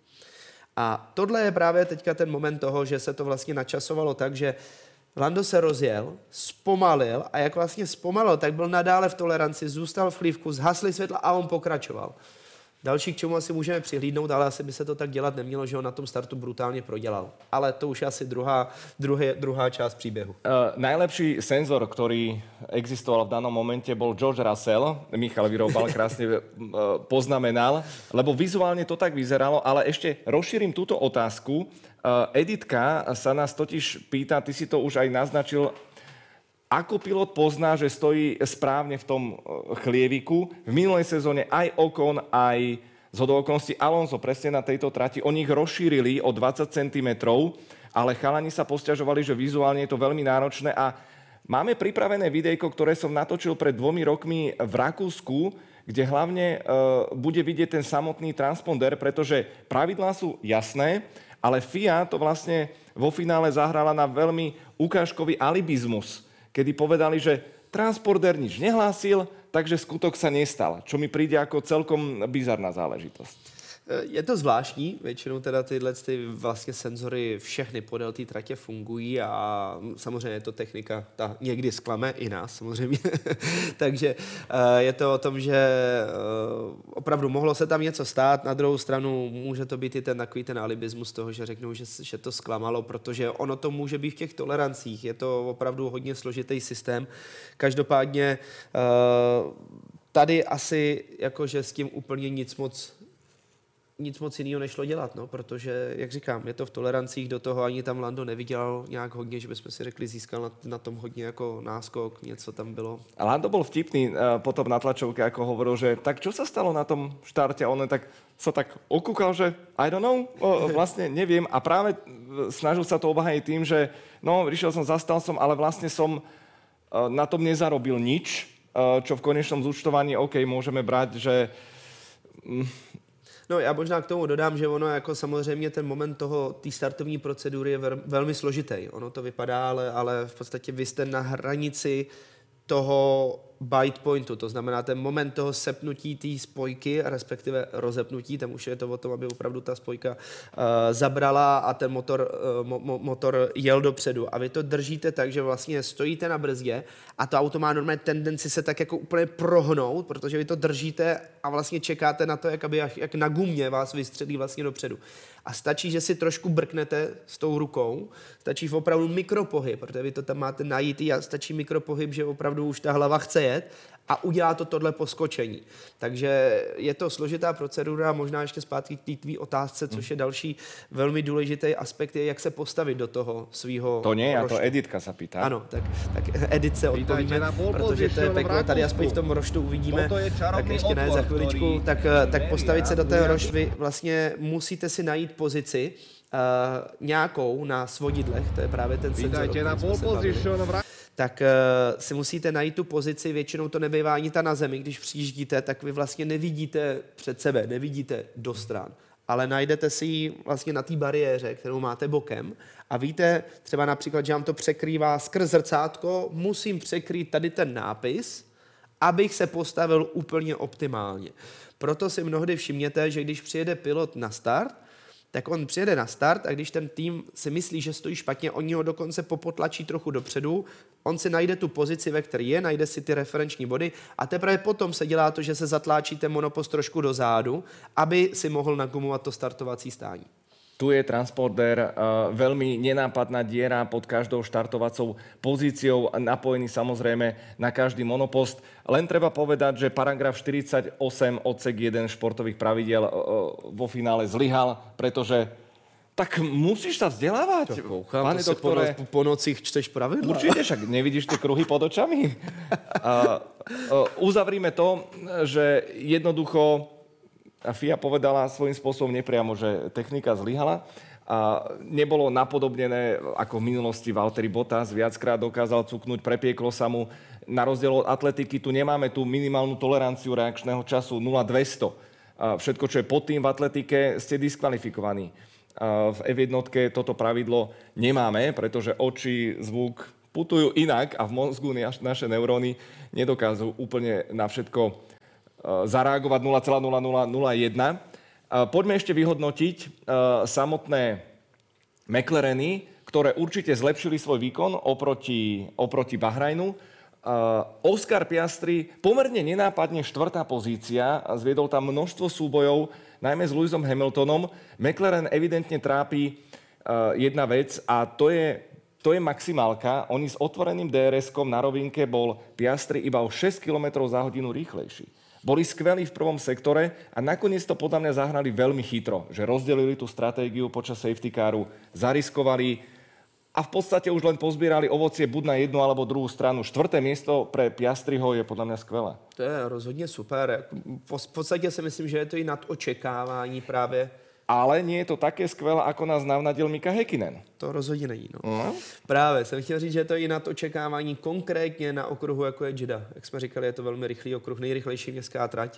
A tohle je právě teďka ten moment toho, že se to vlastně načasovalo tak, že Lando se rozjel, zpomalil a jak vlastně zpomalil, tak byl nadále v toleranci, zůstal v chlívku, zhasly světla a on pokračoval. Další, k čemu asi můžeme přihlídnout, ale asi by se to tak dělat nemělo, že on na tom startu brutálně prodělal. Ale to už je asi druhá, druhé, druhá část příběhu. Uh, najlepší senzor, ktorý existoval v danom momente, bol George Russell. Michal Vyrobal krásne uh, poznamenal, lebo vizuálne to tak vyzeralo, ale ešte rozšírim túto otázku. Uh, Editka sa nás totiž pýta, ty si to už aj naznačil, ako pilot pozná, že stojí správne v tom chlieviku? V minulej sezóne aj Ocon, aj zhodou okolností Alonso presne na tejto trati. Oni ich rozšírili o dvadsať centimetrov, ale chalani sa posťažovali, že vizuálne je to veľmi náročné a máme pripravené videjko, ktoré som natočil pred dvomi rokmi v Rakúsku, kde hlavne e, bude vidieť ten samotný transponder, pretože pravidlá sú jasné, ale F I A to vlastne vo finále zahrala na veľmi ukážkový alibizmus, kedy povedali, že transportér nič nehlásil, takže skutok sa nestal, čo mi príde ako celkom bizarná záležitosť. Je to zvláštní, většinou teda tyhle ty vlastně senzory všechny podél té tratě fungují a samozřejmě je to technika, ta někdy zklame i nás samozřejmě. Takže je to o tom, že opravdu mohlo se tam něco stát, na druhou stranu může to být i ten takový ten alibismus toho, že řeknou, že, že to zklamalo, protože ono to může být v těch tolerancích, je to opravdu hodně složitý systém. Každopádně tady asi jakože s tím úplně nic moc nic moc jiného nešlo dělat, no, protože, jak říkám, je to v tolerancích, do toho ani tam Lando nevydělal nějak hodně, že bychom si řekli, získal na, na tom hodně jako náskok, něco tam bylo. A Lando bol vtipný uh, potom na tlačovke, ako hovoril, že tak čo sa stalo na tom štarte? A on tak sa tak okúkal, že I don't know, uh, vlastne neviem. A práve snažil sa to obhájiť tým, že no, vyšiel som, zastal som, ale vlastne som uh, na tom nezarobil nič, uh, čo v konečnom zúčtovaní, OK, môžeme brať, že um, No já možná k tomu dodám, že ono jako samozřejmě ten moment toho, té startovní procedury je velmi složitý. Ono to vypadá, ale, ale v podstatě vy jste na hranici toho bite pointu, to znamená ten moment toho sepnutí té spojky, respektive rozepnutí, tam už je to o tom, aby opravdu ta spojka uh, zabrala a ten motor, uh, mo, motor jel dopředu. A vy to držíte tak, že vlastně stojíte na brzdě a to auto má normálně tendenci se tak jako úplně prohnout, protože vy to držíte a vlastně čekáte na to, jak, aby, jak na gumě vás vystřelí vlastně dopředu. A stačí, že si trošku brknete s tou rukou, stačí opravdu mikropohyb, protože vy to tam máte najít a stačí mikropohyb, že opravdu už ta hlava chce jet a udělá to tohle poskočení. Takže je to složitá procedura, možná ještě zpátky k té tvý otázce, což je další velmi důležitý aspekt, je, jak se postavit do toho svého. To nie, a to Editka sa pýta. Ano, tak, tak Edit se odpovíme, protože to je peklo. Tady aspoň v tom roštu uvidíme, tak ještě ne za chviličku, tak, tak postavit se do té rošt, vy vlastně musíte si najít pozici uh, nějakou na svodidlech, to je právě ten senzor, tak uh, si musíte najít tu pozici, většinou to nebývá ani ta na zemi, když přijíždíte, tak vy vlastně nevidíte před sebe, nevidíte do stran, ale najdete si ji vlastně na té bariéře, kterou máte bokem a víte třeba například, že vám to překrývá skrz zrcátko, musím překrýt tady ten nápis, abych se postavil úplně optimálně. Proto si mnohdy všimněte, že když přijede pilot na start, tak on přijede na start a když ten tým si myslí, že stojí špatně, oni ho dokonce popotlačí trochu dopředu, on si najde tu pozici, ve které je, najde si ty referenční body a teprve potom se dělá to, že se zatláčí ten monopost trošku dozadu, aby si mohl nagumovat to startovací stání. Tu je transponder, uh, veľmi nenápadná diera pod každou štartovacou pozíciou, napojený samozrejme na každý monopost. Len treba povedať, že paragraf štyridsaťosem odsek jeden športových pravidiel uh, vo finále zlyhal, pretože tak musíš sa vzdelávať. To koukám, pane to doktore, po, po nocích čteš pravidla. Určite, však nevidíš tie kruhy pod očami. Uh, uh, uzavrime to, že jednoducho a F I A povedala svojím spôsobom nepriamo, že technika zlyhala a nebolo napodobnené, ako v minulosti Valtteri Bottas viackrát dokázal cuknúť, prepieklo sa mu. Na rozdiel od atletiky tu nemáme tú minimálnu toleranciu reakčného času nula celá dvesto. A všetko, čo je pod tým v atletike, ste diskvalifikovaní. A v F jedna toto pravidlo nemáme, pretože oči, zvuk putujú inak a v mozgu naše neuróny nedokážu úplne na všetko zareagovať nula celá nula nula nula jeden. Poďme ešte vyhodnotiť samotné McLareny, ktoré určite zlepšili svoj výkon oproti, oproti Bahrajnu. Uh, Oscar Piastri, pomerne nenápadne štvrtá pozícia, zviedol tam množstvo súbojov, najmä s Lewisom Hamiltonom. McLaren evidentne trápi uh, jedna vec a to je, to je maximálka. Oni s otvoreným dé er eskom na rovinke bol Piastri iba o šesť kilometrov za hodinu rýchlejší. Boli skvelí v prvom sektore a nakoniec to podľa mňa zahrali veľmi chytro, že rozdelili tú stratégiu počas safety caru, zariskovali a v podstate už len pozbírali ovocie buď na jednu alebo druhú stranu. Štvrté miesto pre Piastriho je podľa mňa skvelé. To je rozhodně super. V podstatě si myslím, že je to i nad očekávání právě. Ale nie je to také skvelé, ako nás navnadil Mika Häkkinen. To rozhodně není. No. No. Právě jsem chtěl říct, že je to i nad očekávání konkrétně na okruhu, jako je Jeddah. Jak jsme říkali, je to velmi rychlý okruh, nejrychlejší městská trať.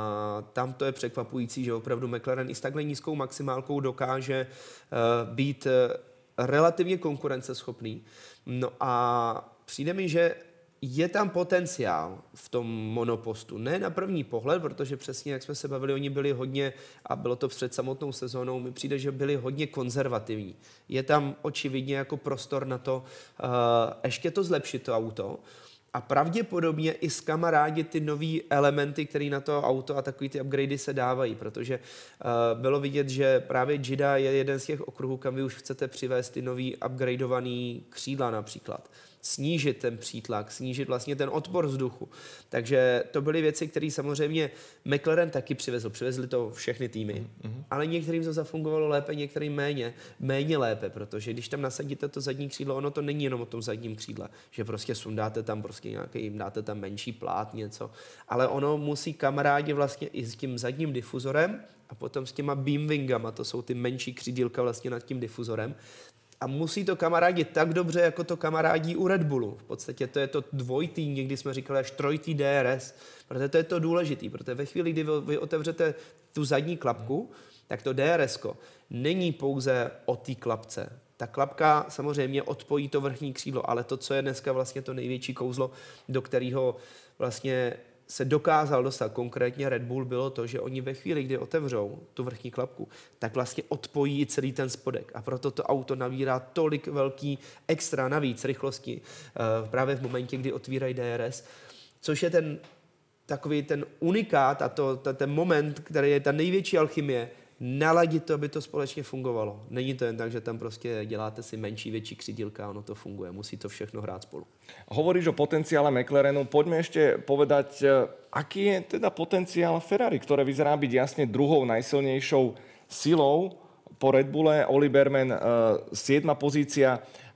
A tam to je překvapující, že opravdu McLaren i s takhle nízkou maximálkou dokáže uh, být uh, relativně konkurenceschopný. No a přijde mi, že je tam potenciál v tom monopostu. Ne na první pohled, protože přesně jak jsme se bavili, oni byli hodně, a bylo to před samotnou sezónou, mi přijde, že byli hodně konzervativní. Je tam očividně jako prostor na to uh, ještě to zlepšit, to auto. A pravděpodobně i zkamarádit ty nový elementy, které na to auto a takový ty upgradey se dávají, protože uh, bylo vidět, že právě Jeddah je jeden z těch okruhů, kam vy už chcete přivést ty nový upgradovaný křídla například. Snížit ten přítlak, snížit vlastně ten odpor vzduchu. Takže to byly věci, které samozřejmě McLaren taky přivezl. Přivezli to všechny týmy. Mm-hmm. Ale některým to zafungovalo lépe, některým méně. Méně lépe, protože když tam nasadíte to zadní křídlo, ono to není jenom o tom zadním křídle, že prostě sundáte tam prostě nějaký, dáte tam menší plát, něco. Ale ono musí kamarádi vlastně i s tím zadním difuzorem a potom s těma beamwingama, to jsou ty menší křídílka vlastně nad tím difuzorem. A musí to kamarádit tak dobře, jako to kamarádí u Red Bullu. V podstatě to je to dvojitý, někdy jsme říkali až trojitý dé er es, protože to je to důležitý, protože ve chvíli, kdy vy otevřete tu zadní klapku, tak to dé er esko není pouze o té klapce. Ta klapka samozřejmě odpojí to vrchní křídlo, ale to, co je dneska vlastně to největší kouzlo, do kterého vlastně se dokázal dostat konkrétně Red Bull, bylo to, že oni ve chvíli, kdy otevřou tu vrchní klapku, tak vlastně odpojí celý ten spodek. A proto to auto nabírá tolik velký extra navíc rychlosti uh, právě v momentě, kdy otvírají dé er es, což je ten takový ten unikát a to, ta, ten moment, který je ta největší alchymie, naladit to, aby to společně fungovalo. Není to jen tak, že tam prostě děláte si menší, větší křidílka, ono to funguje. Musí to všechno hrát spolu. Hovoríš o potenciále McLarenu. Poďme ešte povedať, aký je teda potenciál Ferrari, ktoré vyzerá byť jasne druhou najsilnejšou silou po Red Bulle. Oli Berman, uh, siedma pozícia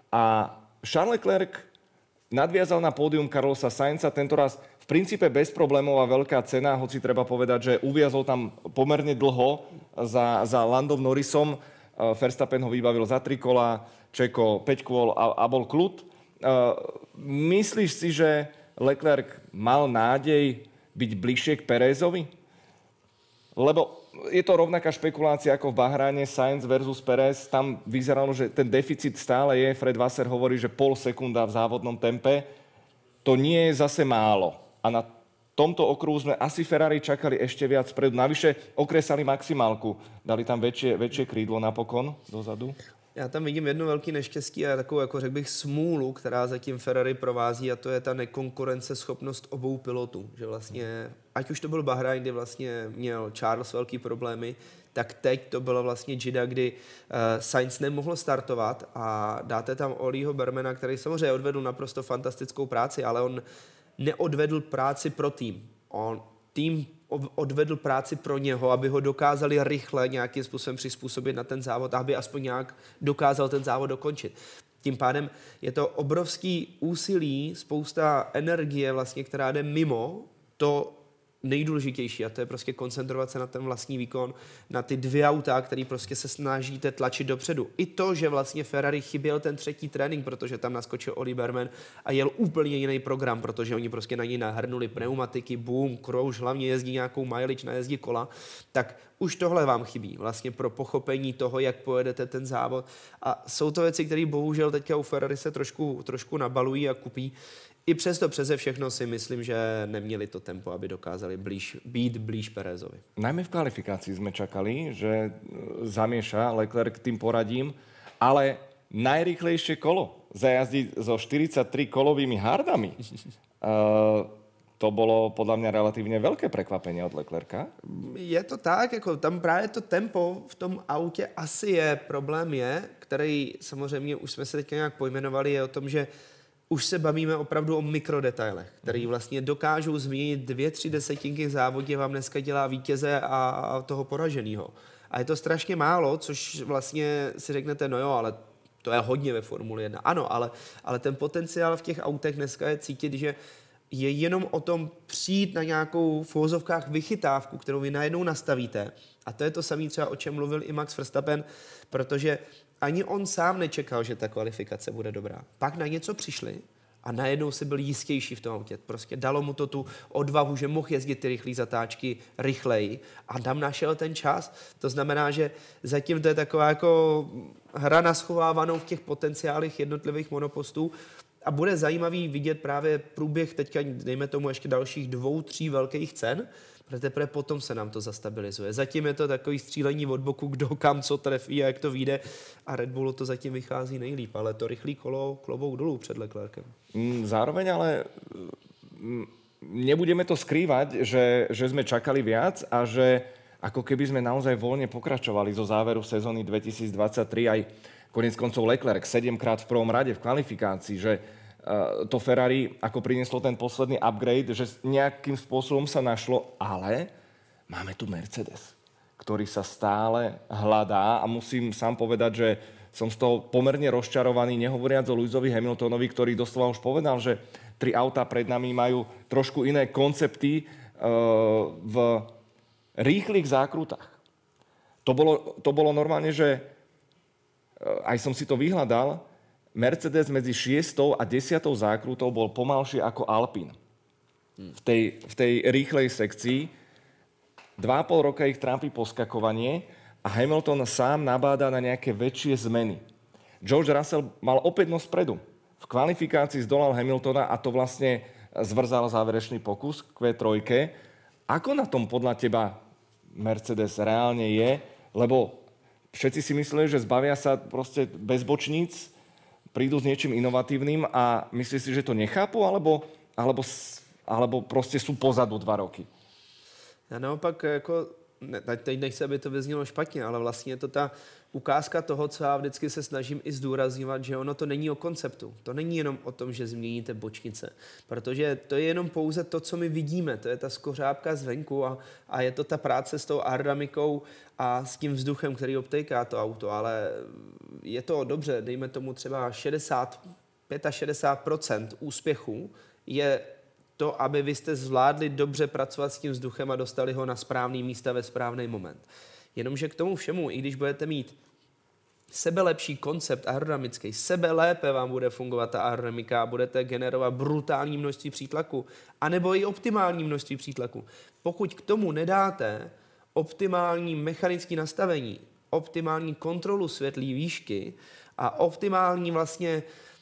a Charles Leclerc nadviazal na pódium Carlosa Sainza, tentoraz v princípe bezproblémová veľká cena, hoci treba povedať, že uviazol tam pomerne dlho za, za Landom Norrisom. Verstappen ho vybavil za tri kola, Čeko päť kôl a, a bol kľud. Myslíš si, že Leclerc mal nádej byť bližšie k Pérezovi? Lebo je to rovnaká špekulácia ako v Bahráne, Sainz versus Pérez. Tam vyzeralo, že ten deficit stále je. Fred Vasseur hovorí, že pol sekunda v závodnom tempe. To nie je zase málo. A na tomto okruhu sme asi Ferrari čakali ešte viac vpredu. Navyše okresali maximálku. Dali tam väčšie, väčšie krídlo napokon dozadu. Já tam vidím jedno velké neštěstí a takovou, jako řekl bych, smůlu, která zatím Ferrari provází, a to je ta nekonkurenceschopnost obou pilotů. Že vlastně, ať už to byl Bahrain, kdy vlastně měl Charles velký problémy, tak teď to bylo vlastně Jeddah, kdy uh, Sainz nemohl startovat a dáte tam Oliho Bermana, který samozřejmě odvedl naprosto fantastickou práci, ale on neodvedl práci pro tým. On tým odvedl práci pro něho, aby ho dokázali rychle nějakým způsobem přizpůsobit na ten závod, aby aspoň nějak dokázal ten závod dokončit. Tím pádem je to obrovský úsilí, spousta energie, vlastně, která jde mimo to nejdůležitější, a to je prostě koncentrovat se na ten vlastní výkon, na ty dvě auta, který prostě se snažíte tlačit dopředu. I to, že vlastně Ferrari chyběl ten třetí trénink, protože tam naskočil Oli Berman a jel úplně jiný program, protože oni prostě na něj nahrnuli pneumatiky, boom, krouž, hlavně jezdí nějakou mileage, najezdí kola, tak už tohle vám chybí vlastně pro pochopení toho, jak pojedete ten závod. A jsou to věci, které bohužel teďka u Ferrari se trošku, trošku nabalují a kupí. I přesto přeze všechno si myslím, že neměli to tempo, aby dokázali blíž, být blíž Pérezovi. Najmä v kvalifikácii sme čakali, že zamieša Leclerc tým poradím, ale najrýchlejšie kolo, zajazdiť so štyridsaťtri kolovými hardami. uh, to bylo podle mě relativně velké překvapení od Leclerca. Je to tak, jako tam právě to tempo v tom autě asi je, problém je, který samozřejmě už jsme se teď nějak pojmenovali, je o tom, že už se bavíme opravdu o mikrodetailech, který vlastně dokážou změnit dvě, tři desetinky v závodě, vám dneska dělá vítěze a toho poraženého. A je to strašně málo, což vlastně si řeknete, no jo, ale to je hodně ve Formuli jedna. Ano, ale, ale ten potenciál v těch autech dneska je cítit, že je jenom o tom přijít na nějakou v uvozovkách vychytávku, kterou vy najednou nastavíte. A to je to samé třeba, o čem mluvil i Max Verstappen, protože ani on sám nečekal, že ta kvalifikace bude dobrá. Pak na něco přišli a najednou si byl jistější v tom autě. Prostě dalo mu to tu odvahu, že mohl jezdit ty rychlé zatáčky rychleji a tam našel ten čas. To znamená, že zatím to je taková jako hra naschovávanou v těch potenciálech jednotlivých monopostů a bude zajímavý vidět právě průběh teďka, dejme tomu ještě dalších dvou, tří velkých cen, protože teprve potom se nám to zastabilizuje. Zatím je to takový střílení od boku, kdo kam co trefí a jak to vyjde a Red Bullu to zatím vychází nejlíp, ale to rychlý kolo klobouk dolů před Leclerkem. Zároveň ale nebudeme to skrývať, že, že sme čakali viac a že ako keby sme naozaj voľne pokračovali zo záveru sezóny dvetisícdvadsaťtri aj koniec koncov Leclerc sedemkrát v prvom rade v kvalifikácii, že to Ferrari ako prinieslo ten posledný upgrade, že nejakým spôsobom sa našlo, ale máme tu Mercedes, ktorý sa stále hľadá a musím sám povedať, že som z toho pomerne rozčarovaný, nehovoriac o Lewisovi Hamiltonovi, ktorý doslova už povedal, že tri autá pred nami majú trošku iné koncepty uh, v rýchlych zákrutách. To bolo, to bolo normálne, že uh, aj som si to vyhľadal, Mercedes medzi šiestou a desiatou zákrutou bol pomalší ako Alpine. V tej, v tej rýchlej sekcii. Dva a pol roka ich trápi poskakovanie a Hamilton sám nabáda na nejaké väčšie zmeny. George Russell mal opäť nos vpredu. V kvalifikácii zdolal Hamiltona a to vlastne zvrzal záverečný pokus k vé tri. Ako na tom podľa teba Mercedes reálne je? Lebo všetci si mysleli, že zbavia sa proste bez bočníc, prídu s niečím inovatívnym a myslíš si, že to nechápu, alebo, alebo, alebo prostě sú pozadu dva roky? Já naopak, jako, ne, teď nechci, aby to vyznělo špatně, ale vlastně je to ta ukázka toho, co já vždycky se snažím i zdůrazňovat, že ono to není o konceptu. To není jenom o tom, že změníte bočnice, protože to je jenom pouze to, co my vidíme. To je ta skořápka zvenku a, a je to ta práce s tou aerodynamikou a s tím vzduchem, který obtéká to auto, ale je to dobře, dejme tomu třeba šedesát, šedesát pět procent úspěchu je to, aby vy jste zvládli dobře pracovat s tím vzduchem a dostali ho na správný místa ve správný moment. Jenomže k tomu všemu, i když budete mít sebelepší koncept aerodynamický, sebe lépe vám bude fungovat ta aerodynamika a budete generovat brutální množství přítlaku, anebo i optimální množství přítlaku. Pokud k tomu nedáte optimální mechanické nastavení, optimální kontrolu světlé výšky a optimální vlastně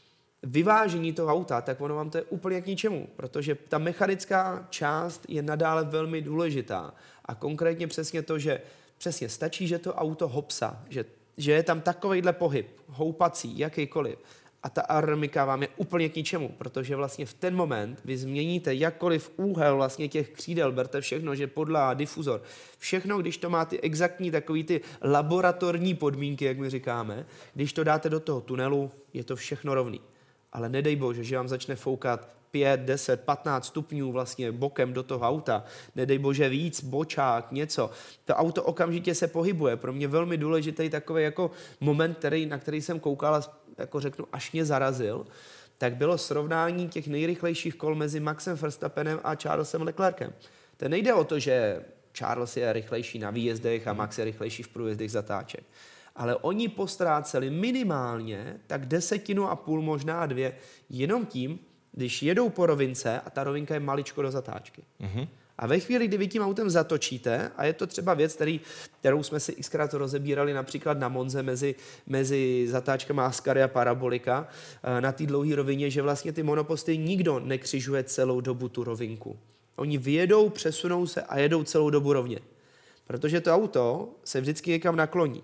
vyvážení toho auta, tak ono vám to je úplně k ničemu, protože ta mechanická část je nadále velmi důležitá. A konkrétně přesně to, že přesně stačí, že to auto hopsa, že, že je tam takovejhle pohyb, houpací, jakýkoliv, a ta aerodynamika vám je úplně k ničemu, protože vlastně v ten moment vy změníte jakkoliv úhel vlastně těch křídel, berte všechno, že podlá, difuzor, všechno, když to má ty exaktní takový ty laboratorní podmínky, jak my říkáme, když to dáte do toho tunelu, je to všechno rovný. Ale nedej bože, že vám začne foukat pět, deset, patnáct stupňů vlastně bokem do toho auta. Nedej bože víc, bočák, něco. To auto okamžitě se pohybuje. Pro mě velmi důležitý takový jako moment, který, na který jsem koukal a jako řeknu, až mě zarazil, tak bylo srovnání těch nejrychlejších kol mezi Maxem Verstappenem a Charlesem Leclerkem. To nejde o to, že Charles je rychlejší na výjezdech a Max je rychlejší v průjezdech zatáček. Ale oni postráceli minimálně tak desetinu a půl, možná dvě, jenom tím, když jedou po rovince a ta rovinka je maličko do zatáčky. Mm-hmm. A ve chvíli, kdy vy tím autem zatočíte, a je to třeba věc, který, kterou jsme si xkrát rozebírali například na Monze mezi, mezi zatáčkama Ascari a Parabolika na té dlouhé rovině, že vlastně ty monoposty nikdo nekřižuje celou dobu tu rovinku. Oni vyjedou, přesunou se a jedou celou dobu rovně. Protože to auto se vždycky někam nakloní.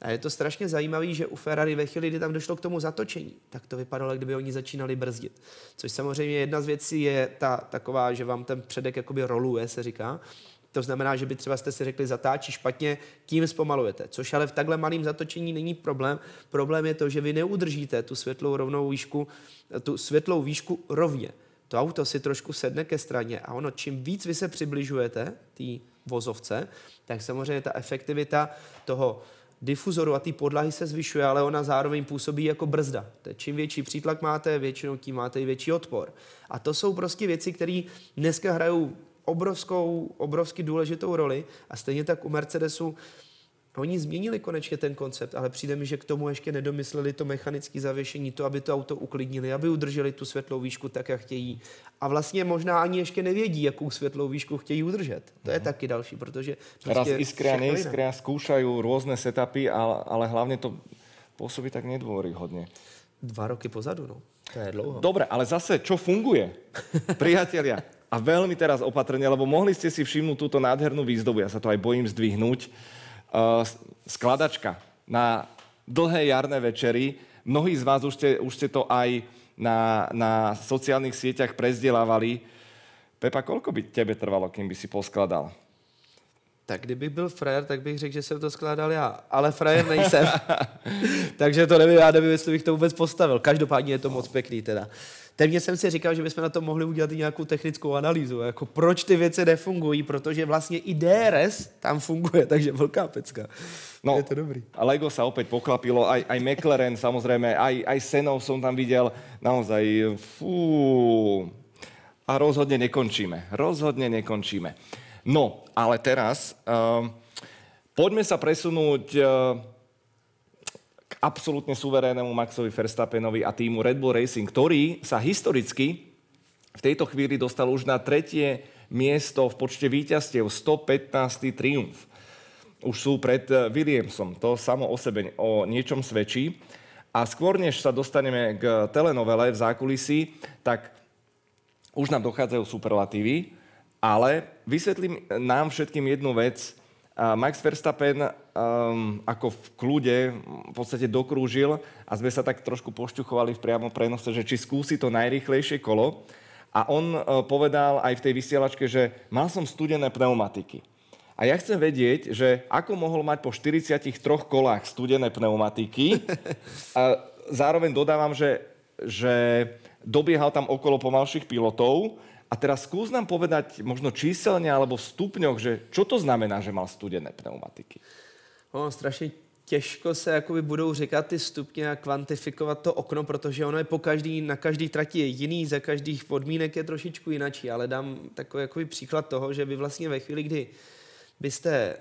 A je to strašně zajímavé, že u Ferrari ve chvíli, kdy tam došlo k tomu zatočení, tak to vypadalo, kdyby oni začínali brzdit. Což samozřejmě jedna z věcí je ta taková, že vám ten předek jakoby roluje, se říká. To znamená, že by třeba jste si řekli, zatáčí špatně, tím zpomalujete. Což ale v takhle malém zatočení není problém. Problém je to, že vy neudržíte tu světlou rovnou výšku, tu světlou výšku rovně. To auto si trošku sedne ke straně a ono, čím víc vy se přibližujete té vozovce, tak samozřejmě ta efektivita toho difuzoru a té podlahy se zvyšuje, ale ona zároveň působí jako brzda. Čím větší přítlak máte, většinou tím máte i větší odpor. A to jsou prostě věci, které dneska hrajou obrovskou, obrovsky důležitou roli a stejně tak u Mercedesu oni změnili konečně ten koncept, ale přijde mi, že k tomu ještě nedomysleli to mechanické zavěšení, to, aby to auto uklidnili, aby udrželi tu světlou výšku tak, jak chtějí. A vlastně možná ani ještě nevědí, jakou světlou výšku chtějí udržet. To je uh-huh. taky další, protože... Teraz Iskra a Neiskra skúšajú rôzne setupy, ale, ale hlavne to pôsobí tak nedôveryhodne. Dva roky pozadu, no. To je dlouho. Dobre, ale zase, čo funguje? Priatelia, a veľmi teraz opatrne, lebo mohli ste si všimnúť túto nádhernú výzdobu, ja sa to aj bojím zdvihnúť, uh, skladačka na dlhé jarné večery. Mnohí z vás už ste, už ste to aj na, na sociálnych sieťach prezdielávali. Pepa, koľko by tebe trvalo, kým by si poskladal? Tak kdybych byl frajer, tak bych řekl, že jsem to skládal já. Ale frajer nejsem. Takže to nevím, já nevím, jestli bych to vůbec postavil. Každopádně je to moc pěkný teda. Téměř jsem si říkal, že bychom na to mohli udělat i nějakou technickou analýzu. Jako proč ty věci nefungují, protože vlastně i D R S tam funguje, takže velká pecka. No, je to dobrý. A Lego sa opäť poklapilo, aj, aj McLaren samozrejme, aj, aj Senov som tam videl. Naozaj, fú. A rozhodne nekončíme. Rozhodne nekončíme. No, ale teraz uh, poďme sa presunúť uh, k absolútne suverénnemu Maxovi Verstappenovi a týmu Red Bull Racing, ktorý sa historicky v tejto chvíli dostal už na tretie miesto v počte víťazstiev, stopätnásty triumf. Už sú pred Williamsom, to samo o sebe o niečom svedčí. A skôr, než sa dostaneme k telenovele v zákulisí, tak už nám dochádzajú superlatívy, ale vysvetlím nám všetkým jednu vec. Max Verstappen um, ako v kľude v podstate dokrúžil a sme sa tak trošku pošťuchovali v priamom prenose, že či skúsi to najrýchlejšie kolo. A on uh, povedal aj v tej vysielačke, že mal som studené pneumatiky. A ja chcem vedieť, že ako mohol mať po štyridsiatich troch kolách studené pneumatiky. A zároveň dodávam, že, že dobiehal tam okolo pomalších pilotov. A teraz skús nám povedať možno číselne alebo v stupňoch, že čo to znamená, že mal studené pneumatiky? No, strašně těžko se jakoby budou říkat ty stupně a kvantifikovat to okno, protože ono je po každý, na každý trati je jiný, za každých podmínek je trošičku jinačí, ale dám takový jakoby příklad toho, že vy vlastně ve chvíli, kdy byste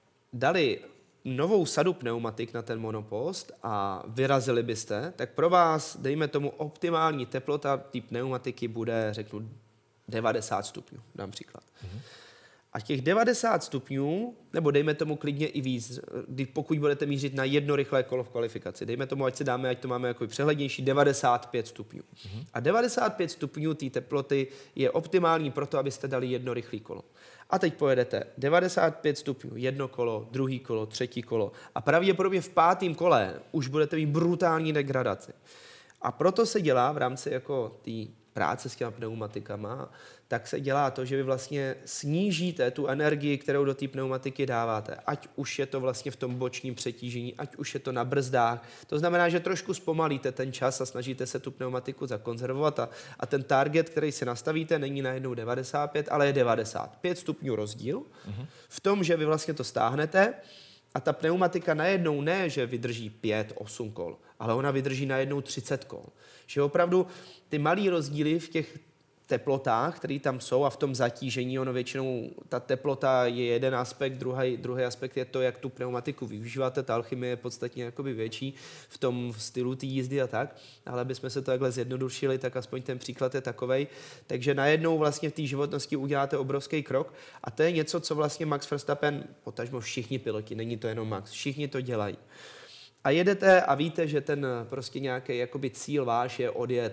dali novou sadu pneumatik na ten monopost a vyrazili byste, tak pro vás, dejme tomu, optimální teplota té pneumatiky bude, řeknu, devadesát stupňů, dám příklad. Mm-hmm. A těch devadesát stupňů, nebo dejme tomu klidně i víc, pokud budete mířit na jedno rychlé kolo v kvalifikaci, dejme tomu, ať si dáme, ať to máme jako přehlednější, devadesát pět stupňů. Mm-hmm. A devadesát pět stupňů té teploty je optimální pro to, abyste dali jedno rychlé kolo. A teď pojedete devadesát pět stupňů, jedno kolo, druhý kolo, třetí kolo a pravděpodobně v pátém kole už budete mít brutální degradaci. A proto se dělá v rámci jako té práce s těma pneumatikama, tak se dělá to, že vy vlastně snížíte tu energii, kterou do té pneumatiky dáváte. Ať už je to vlastně v tom bočním přetížení, ať už je to na brzdách. To znamená, že trošku zpomalíte ten čas a snažíte se tu pneumatiku zakonzervovat a, a ten target, který si nastavíte, není najednou devadesát pět, ale je devadesát pět stupňů rozdíl uh-huh. v tom, že vy vlastně to stáhnete a ta pneumatika najednou ne, že vydrží pět osm kol, ale ona vydrží najednou třicet kol. Že opravdu ty malý rozdíly v těch teplotách, které tam jsou a v tom zatížení, ono většinou, ta teplota je jeden aspekt, druhý, druhý aspekt je to, jak tu pneumatiku využíváte, ta alchymie je podstatně jakoby větší v tom stylu té jízdy a tak, ale abychom se to takhle zjednodušili, tak aspoň ten příklad je takovej. Takže najednou vlastně v té životnosti uděláte obrovský krok a to je něco, co vlastně Max Verstappen, potažmo všichni piloti, není to jenom Max, všichni to dělají. A jedete a víte, že ten prostě nějaký jakoby cíl váš je odjet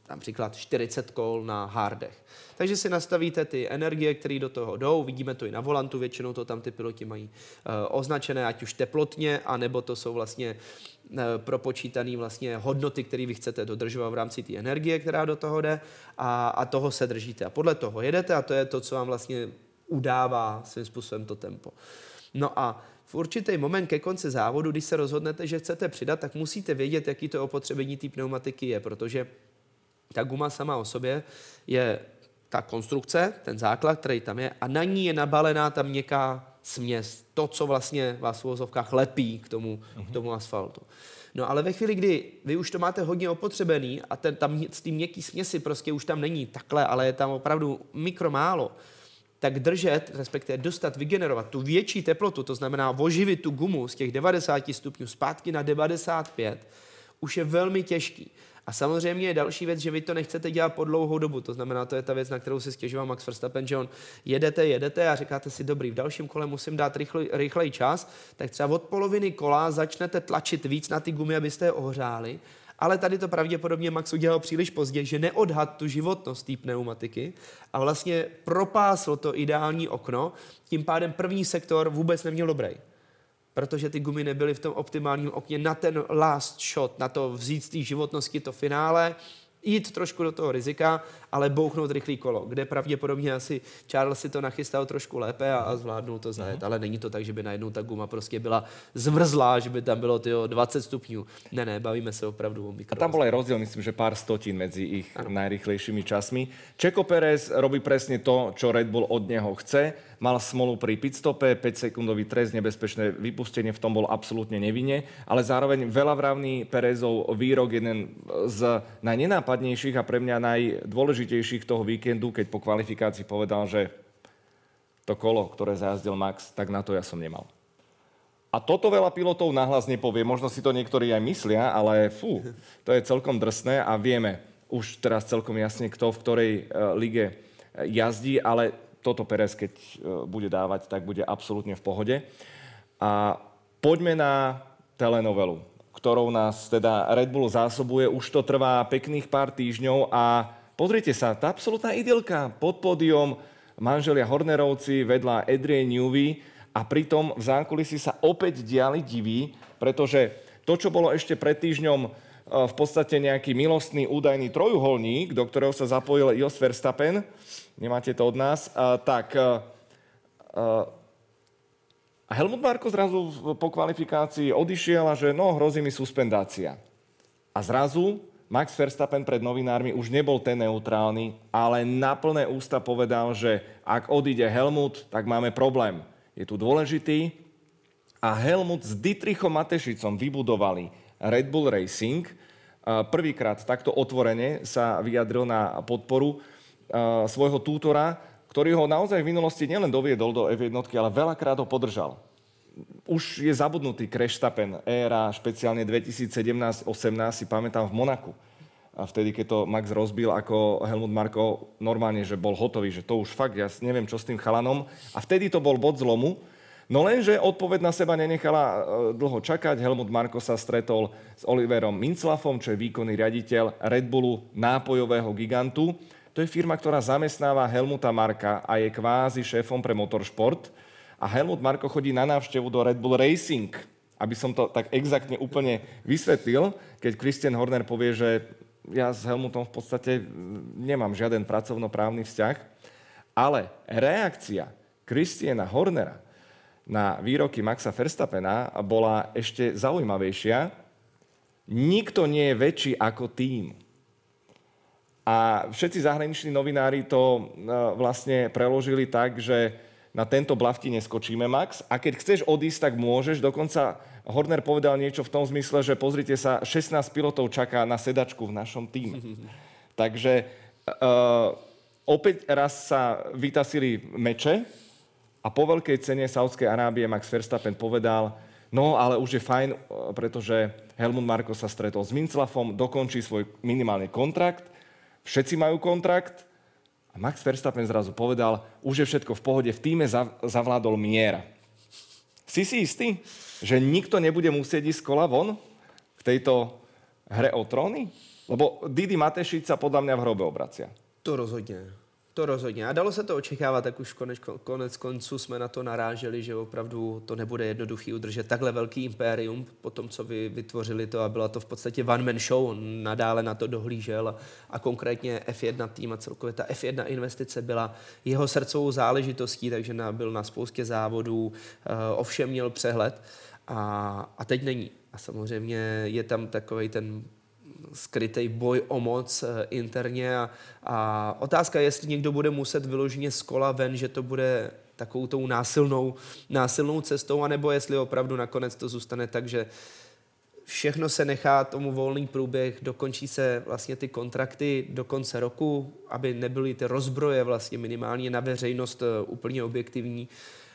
například čtyřicet kol na hardech. Takže si nastavíte ty energie, které do toho jdou, vidíme to i na volantu, většinou to tam ty piloti mají uh, označené, ať už teplotně, anebo to jsou vlastně uh, propočítané vlastně hodnoty, které vy chcete dodržovat v rámci té energie, která do toho jde a, a toho se držíte. A podle toho jedete a to je to, co vám vlastně udává svým způsobem to tempo. No a v určitý moment ke konci závodu, když se rozhodnete, že chcete přidat, tak musíte vědět, jaký to opotřebení té pneumatiky je, protože ta guma sama o sobě je ta konstrukce, ten základ, který tam je, a na ní je nabalená ta měkká směs, to, co vlastně vás v uvozovkách lepí k tomu, uh-huh. k tomu asfaltu. No ale ve chvíli, kdy vy už to máte hodně opotřebený a ten, tam z té měkký směsi prostě už tam není takhle, ale je tam opravdu mikromálo, tak držet, respektive dostat, vygenerovat tu větší teplotu, to znamená oživit tu gumu z těch devadesát stupňů zpátky na devadesát pět, už je velmi těžký. A samozřejmě je další věc, že vy to nechcete dělat po dlouhou dobu. To znamená, to je ta věc, na kterou si stěžoval Max Verstappen, že on jedete, jedete a říkáte si, dobrý, v dalším kole musím dát rychlej, rychlej čas, tak třeba od poloviny kola začnete tlačit víc na ty gumy, abyste je ohřáli. Ale tady to pravděpodobně Max udělal příliš pozdě, že neodhad tu životnost té pneumatiky a vlastně propásl to ideální okno, tím pádem první sektor vůbec neměl dobrý. Protože ty gumy nebyly v tom optimálním okně na ten last shot, na to vzít z té životnosti to finále, jít trošku do toho rizika, ale bouchnout rychlý kolo, kde pravděpodobně asi Charles si to nachystal trošku lépe a, a zvládnul to zajet. Uh-huh. Ale není to tak, že by najednou ta guma prostě byla zmrzlá, že by tam bylo tyjo, dvacet stupňů. Ne, ne, bavíme se opravdu o mikro. A tam bol aj rozdiel, myslím, že pár stotín medzi ich ano. najrýchlejšími časmi. Checo Pérez robí presne to, čo Red Bull od neho chce. Mal smolu pri pitstope, päťsekundový trest, nebezpečné vypustenie, v tom bol absolútne nevinne, ale zároveň veľavravný Pérezov výrok, jeden z najnenápadnejších a pre mňa najdôležitejších toho víkendu, keď po kvalifikácii povedal, že to kolo, ktoré zajazdil Max, tak na to ja som nemal. A toto veľa pilotov nahlas nepovie, možno si to niektorí aj myslia, ale fú, to je celkom drsné a vieme už teraz celkom jasne, kto v ktorej uh, lige jazdí, ale toto Pérez, keď bude dávať, tak bude absolútne v pohode. A poďme na telenovelu, ktorou nás teda Red Bull zásobuje. Už to trvá pekných pár týždňov a pozrite sa, tá absolútna idylka pod pódium, manželia Hornerovci vedľa Adrian Newey a pritom v zákulisí sa opäť diali diví, pretože to, čo bolo ešte pred týždňom v podstate nejaký milostný údajný trojuholník, do ktorého sa zapojil Jos Verstappen, nemáte to od nás, uh, tak uh, uh, Helmut Marko zrazu po kvalifikácii odišiel a že no, hrozí mi suspendácia. A zrazu Max Verstappen pred novinármi už nebol ten neutrálny, ale na plné ústa povedal, že ak odíde Helmut, tak máme problém. Je tu dôležitý a Helmut s Dietrichom Matešicom vybudovali Red Bull Racing. Prvýkrát takto otvorene sa vyjadril na podporu svojho tútora, ktorý ho naozaj v minulosti nielen doviedol do ef jedna, ale veľakrát ho podržal. Už je zabudnutý Verstappen éra, špeciálne dvetisícsedemnásť osemnásť, si pamätám v Monaku. A vtedy, keď to Max rozbil, ako Helmut Marko normálne, že bol hotový, že to už fakt, ja neviem, čo s tým chalanom. A vtedy to bol bod zlomu. No lenže odpoveď na seba nenechala dlho čakať. Helmut Marko sa stretol s Oliverom Minzlaffom, čo je výkonný riaditeľ Red Bullu, nápojového gigantu. To je firma, ktorá zamestnáva Helmuta Marka a je kvázi šéfom pre motoršport. A Helmut Marko chodí na návštevu do Red Bull Racing. Aby som to tak exaktne úplne vysvetlil, keď Christian Horner povie, že ja s Helmutom v podstate nemám žiaden pracovnoprávny vzťah. Ale reakcia Christiana Hornera na výroky Maxa Verstappena bola ešte zaujímavejšia. Nikto nie je väčší ako tím. A všetci zahraniční novinári to vlastne preložili tak, že na tento blafti neskočíme, Max, a keď chceš odísť, tak môžeš. Dokonca Horner povedal niečo v tom zmysle, že pozrite sa, šestnásť pilotov čaká na sedačku v našom týme. Takže uh, opäť raz sa vytasili meče a po veľkej cene Saúdskej Arábie Max Verstappen povedal, no ale už je fajn, pretože Helmut Marko sa stretol s Minzlaffom, dokončí svoj minimálny kontrakt, všetci majú kontrakt a Max Verstappen zrazu povedal, už je všetko v pohode, v týme zavládol mier. Si si istý, že nikto nebude musieť ísť z kola von v tejto hre o tróny? Lebo Didi Matešič sa podľa mňa v hrobe obracia. To rozhodně. To rozhodně. A dalo se to očekávat, tak už konec, konec konců jsme na to naráželi, že opravdu to nebude jednoduchý udržet takhle velký impérium po tom, co vy vytvořili to a byla to v podstatě one-man show. On nadále na to dohlížel a, a konkrétně F jedna tým a celkově ta F jedna investice byla jeho srdcovou záležitostí, takže na, byl na spoustě závodů, uh, ovšem měl přehled a, a teď není. A samozřejmě je tam takovej ten skrytý boj o moc e, interně a, a otázka je, jestli někdo bude muset vyloženě z kola ven, že to bude takovou tou násilnou, násilnou cestou, anebo jestli opravdu nakonec to zůstane tak, že všechno se nechá tomu volný průběh, dokončí se vlastně ty kontrakty do konce roku, aby nebyly ty rozbroje vlastně minimálně na veřejnost e, úplně objektivní.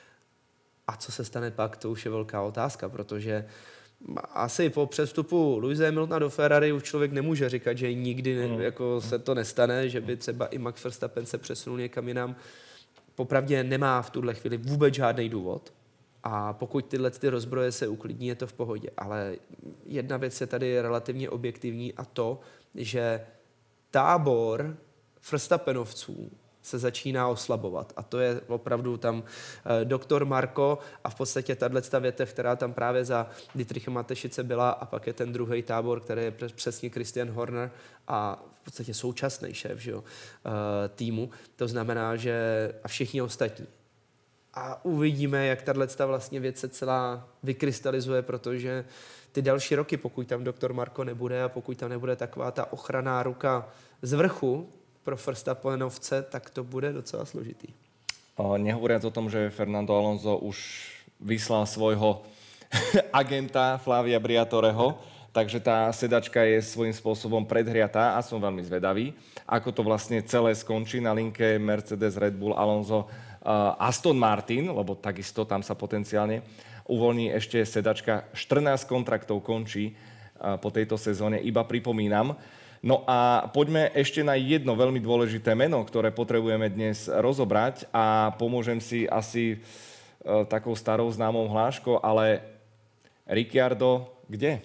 A co se stane pak, to už je velká otázka, protože asi po přestupu Lewise Hamiltona do Ferrari už člověk nemůže říkat, že nikdy ne, mm. jako se to nestane, že by třeba i Max Verstappen se přesunul někam jinam. Popravdě nemá v tuhle chvíli vůbec žádný důvod a pokud tyhle ty rozbroje se uklidní, je to v pohodě. Ale jedna věc je tady relativně objektivní a to, že tábor Verstappenovců se začíná oslabovat. A to je opravdu tam eh, doktor Marko a v podstatě tato větev, která tam právě za Dietrichem Matešice byla a pak je ten druhý tábor, který je přesně Christian Horner a v podstatě současný šéf, že jo, eh, týmu. To znamená, že a všichni ostatní. A uvidíme, jak tato vlastně věc se celá vykrystalizuje, protože ty další roky, pokud tam doktor Marko nebude a pokud tam nebude taková ta ochranná ruka z vrchu, pro Verstappenovce, tak to bude docela složitý. Nehovoriac o tom, že Fernando Alonso už vyslal svojho agenta Flavia Briatoreho, takže tá sedačka je svojím spôsobom predhriatá a som veľmi zvedavý, ako to vlastne celé skončí na linke Mercedes, Red Bull, Alonso, Aston Martin, lebo takisto tam sa potenciálne uvoľní ešte sedačka. štrnásť kontraktov končí po tejto sezóne, iba pripomínam. No a poďme ešte na jedno veľmi dôležité meno, ktoré potrebujeme dnes rozobrať a pomôžem si asi e, takou starou známou hláškou, ale Ricciardo kde?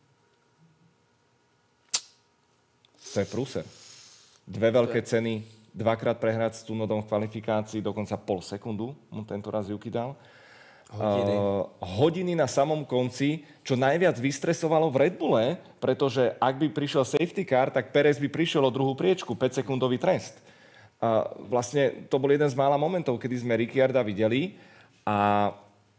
To je prúser. Dve veľké ceny, dvakrát prehrať s Tsunodom v kvalifikácii, dokonca pol sekundu mu tento raz Yuki dal. Hodiny. Uh, hodiny na samom konci, čo najviac vystresovalo v Red Bulle, pretože ak by prišiel safety car, tak Perez by prišiel o druhú priečku, päťsekundový trest. Uh, vlastne to bol jeden z mála momentov, kedy sme Ricciarda videli a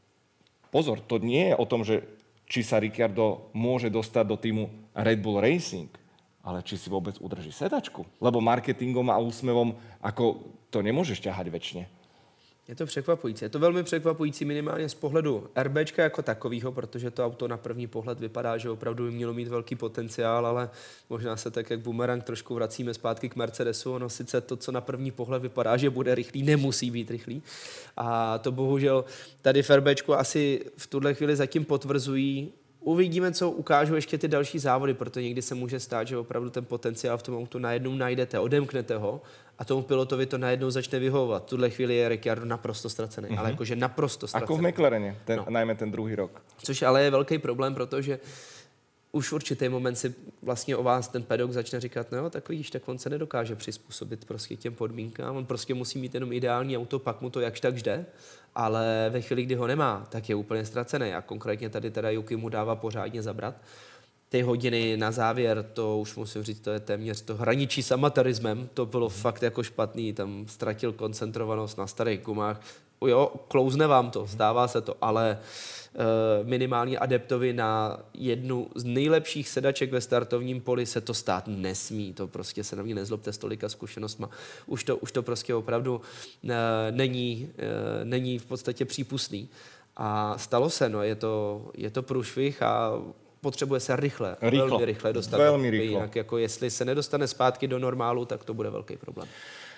pozor, to nie je o tom, že či sa Ricciardo môže dostať do týmu Red Bull Racing, ale či si vôbec udrží sedačku, lebo marketingom a úsmevom ako to nemôžeš ťahať väčšine. Je to překvapující. Je to velmi překvapující minimálně z pohledu RBčka jako takového, protože to auto na první pohled vypadá, že opravdu by mělo mít velký potenciál, ale možná se tak jak bumerang trošku vracíme zpátky k Mercedesu. Ono sice to, co na první pohled vypadá, že bude rychlý, nemusí být rychlý. A to bohužel tady v RBčku asi v tuhle chvíli zatím potvrzují. Uvidíme, co ukážou ještě ty další závody, protože někdy se může stát, že opravdu ten potenciál v tom autu najednou najdete, odemknete ho a tomu pilotovi to najednou začne vyhovovat. V tuhle chvíli je Ricciardo naprosto ztracený, mm-hmm. ale jakože naprosto ztracený. Ako v McLarene, ten, no. najmä ten druhý rok. Což ale je velký problém, protože už v určitý moment si vlastně o vás ten pedok začne říkat, no tak vidíš, tak on se nedokáže přizpůsobit prostě těm podmínkám, on prostě musí mít jenom ideální auto, pak mu to jakž tak jde, ale ve chvíli, kdy ho nemá, tak je úplně ztracený a konkrétně tady teda Yuki mu dává pořádně zabrat. Ty hodiny na závěr, to už musím říct, to je téměř to hraničí s amatérismem, to bylo fakt jako špatný, tam ztratil koncentrovanost na starých gumách. Jo, klouzne vám to, stává se to, ale uh, minimálně adeptovi na jednu z nejlepších sedaček ve startovním poli se to stát nesmí, to prostě se na mě nezlobte s tolika zkušenostma. Už to, už to prostě opravdu uh, není, uh, není v podstatě přípustný. A stalo se, no, je to, je to průšvih a potřebuje se rychle, rychlo. velmi rychle dostat. Velmi rychlo. Jinak jako jestli se nedostane zpátky do normálu, tak to bude velký problém.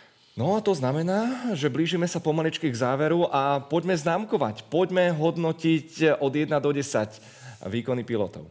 No a to znamená, že blížime sa pomaličky k záveru a poďme známkovať, poďme hodnotiť od jedna do desať výkony pilotov.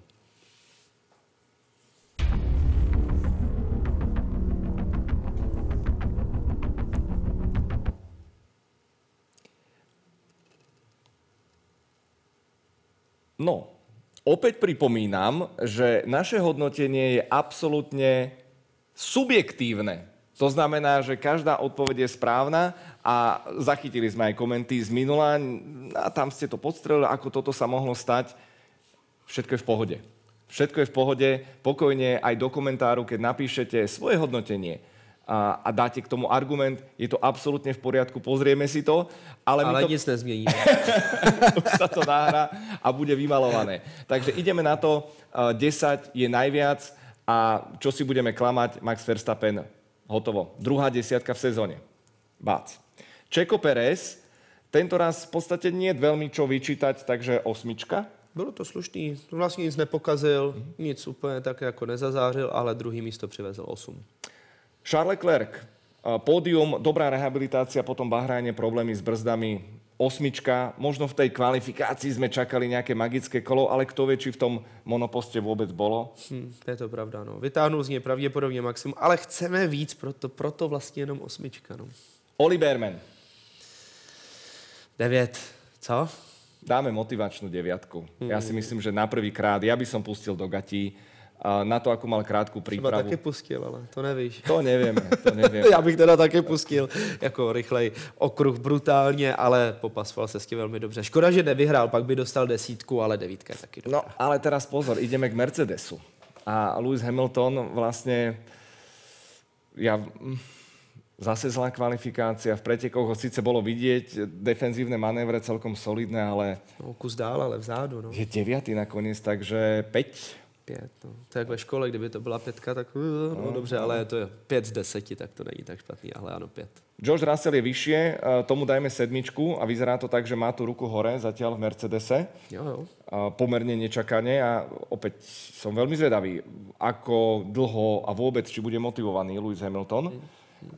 No, Opäť pripomínam, že naše hodnotenie je absolútne subjektívne. To znamená, že každá odpoveď je správna a zachytili sme aj komenty z minula a tam ste to podstrelili, ako toto sa mohlo stať. Všetko je v pohode. Všetko je v pohode. Pokojne aj do komentáru, keď napíšete svoje hodnotenie a, a dáte k tomu argument, je to absolútne v poriadku, pozrieme si to. Ale, ale my to... nic nezměníme. Už sa to nahrá a bude vymalované. Takže ideme na to. desať je najviac a čo si budeme klamať, Max Verstappen, hotovo. Druhá desiatka v sezóne. Bác. Checo Pérez, tento raz v podstate nie je veľmi čo vyčítať, takže osmička. Bylo to slušný, vlastně nic nepokazil, mm-hmm. nic úplně tak jako nezazářil, ale druhý místo přivezl osm. Charles Leclerc, pódium, dobrá rehabilitácia, potom Bahrajne problémy s brzdami, osmička. Možno v tej kvalifikácii sme čakali nejaké magické kolo, ale kto vie, či v tom monoposte vôbec bolo. Hmm, je to pravda, no. Vytáhnul z něj pravděpodobně maximum, ale chceme víc, proto, proto vlastně jenom osmička, no. Oli Behrman. Devět. Co? Dáme motivačnú deviatku. Hmm. Ja si myslím, že na prvýkrát ja by som pustil do gatí na to, ako mal krátku prípravu. Třeba taky pustil, ale to nevíš. To nevieme, to nevieme. Já bych teda taky pustil jako rychlej okruh brutálně, ale popasoval se s tím velmi dobře. Škoda, že nevyhrál, pak by dostal desítku, ale devítka je taky dobrá. No, ale teraz pozor, ideme k Mercedesu. A Lewis Hamilton vlastne, ja, zase zlá kvalifikácia, v pretekoch ho síce bolo vidieť, defenzívne manévre celkom solidné, ale... No, kus dál, ale vzadu, no. Je deviatý nakoniec, takže päť. Pět, no. To je jak ve škole, kdyby to byla pětka, tak no, no dobře, ale to je pět z deseti, tak to není tak špatný, ale ano, pět. George Russell je vyššie, tomu dajme sedmičku a vyzerá to tak, že má tú ruku hore zatiaľ v Mercedese. Jo, jo. Pomerne nečakane a opäť som veľmi zvedavý, ako dlho a vôbec, či bude motivovaný Lewis Hamilton mm.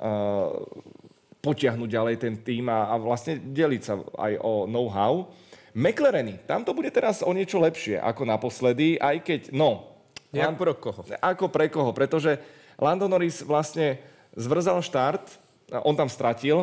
potiahnuť ďalej ten tým a, a vlastne deliť sa aj o know-how. McLareny, tam to bude teraz o niečo lepšie ako naposledy, aj keď, no... Jak pro koho? Ako pre koho, pretože Lando Norris vlastne zvrzal štart, on tam stratil,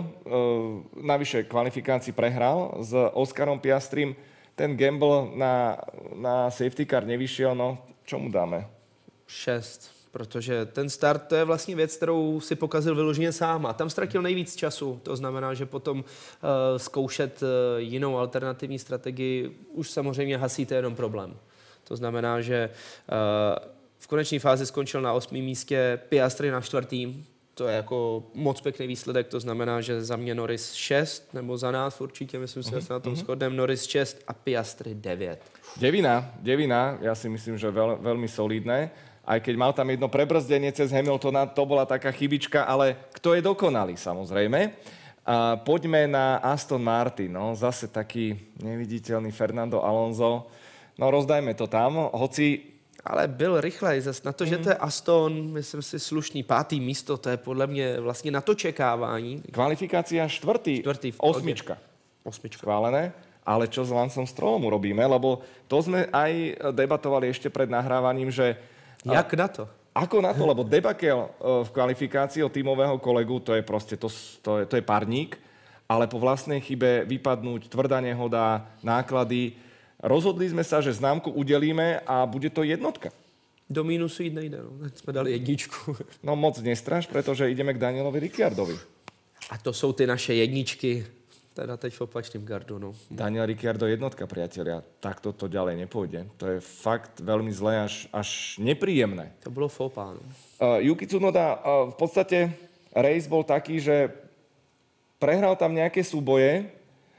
navyše kvalifikácii prehral s Oscarom Piastrim, ten gamble na, na safety car nevyšiel, no čo mu dáme? Šest. Protože ten start, to je vlastně věc, kterou si pokazil vyloženě sám a tam ztratil nejvíc času. To znamená, že potom uh, zkoušet uh, jinou alternativní strategii už samozřejmě hasíte jenom problém. To znamená, že uh, v konečné fázi skončil na osmém místě, Piastri na čtvrtým. To je jako moc pěkný výsledek, to znamená, že za mě Norris šest, nebo za nás určitě, myslím si, že se na tom shodneme, Norris šest a Piastri devět. Devina, devina, ja si myslím, že veľ, veľmi solidné. Aj keď mal tam jedno prebrzdenie cez Hamiltona, to bola taká chybička, ale kto je dokonalý, samozrejme. A poďme na Aston Martin, no, zase taký neviditeľný Fernando Alonso. No, rozdajme to tam, hoci... Ale byl rychlej, zase na to, mm. že to je Aston, myslím si, slušný pátý místo, to je podle mě vlastně na to čekávání. Kvalifikácia štvrtý, štvrtý osmička. Osmička. Schválené. Ale čo s Lancom Strollom urobíme, lebo to sme aj debatovali ešte pred nahrávaním, že... Jak na to? Ako na to, lebo debakel v kvalifikácii od tímového kolegu, to je proste, to, to, je, to je parník, ale po vlastnej chybe vypadnúť, tvrdá nehoda, náklady. Rozhodli sme sa, že známku udelíme a bude to jednotka. Do mínusu jít nejde, no. Jsme dali jedničku. No moc nestraš, pretože ideme k Danielovi Ricciardovi. A to jsou ty naše jedničky. Teda teď v opačným gardu, no. Daniel Ricciardo jednotka, priatelia. Takto to ďalej nepôjde. To je fakt veľmi zlé, až, až nepríjemné. To bolo fópa, no. Uh, Yuki Tsunoda, uh, v podstate race bol taký, že prehral tam nejaké súboje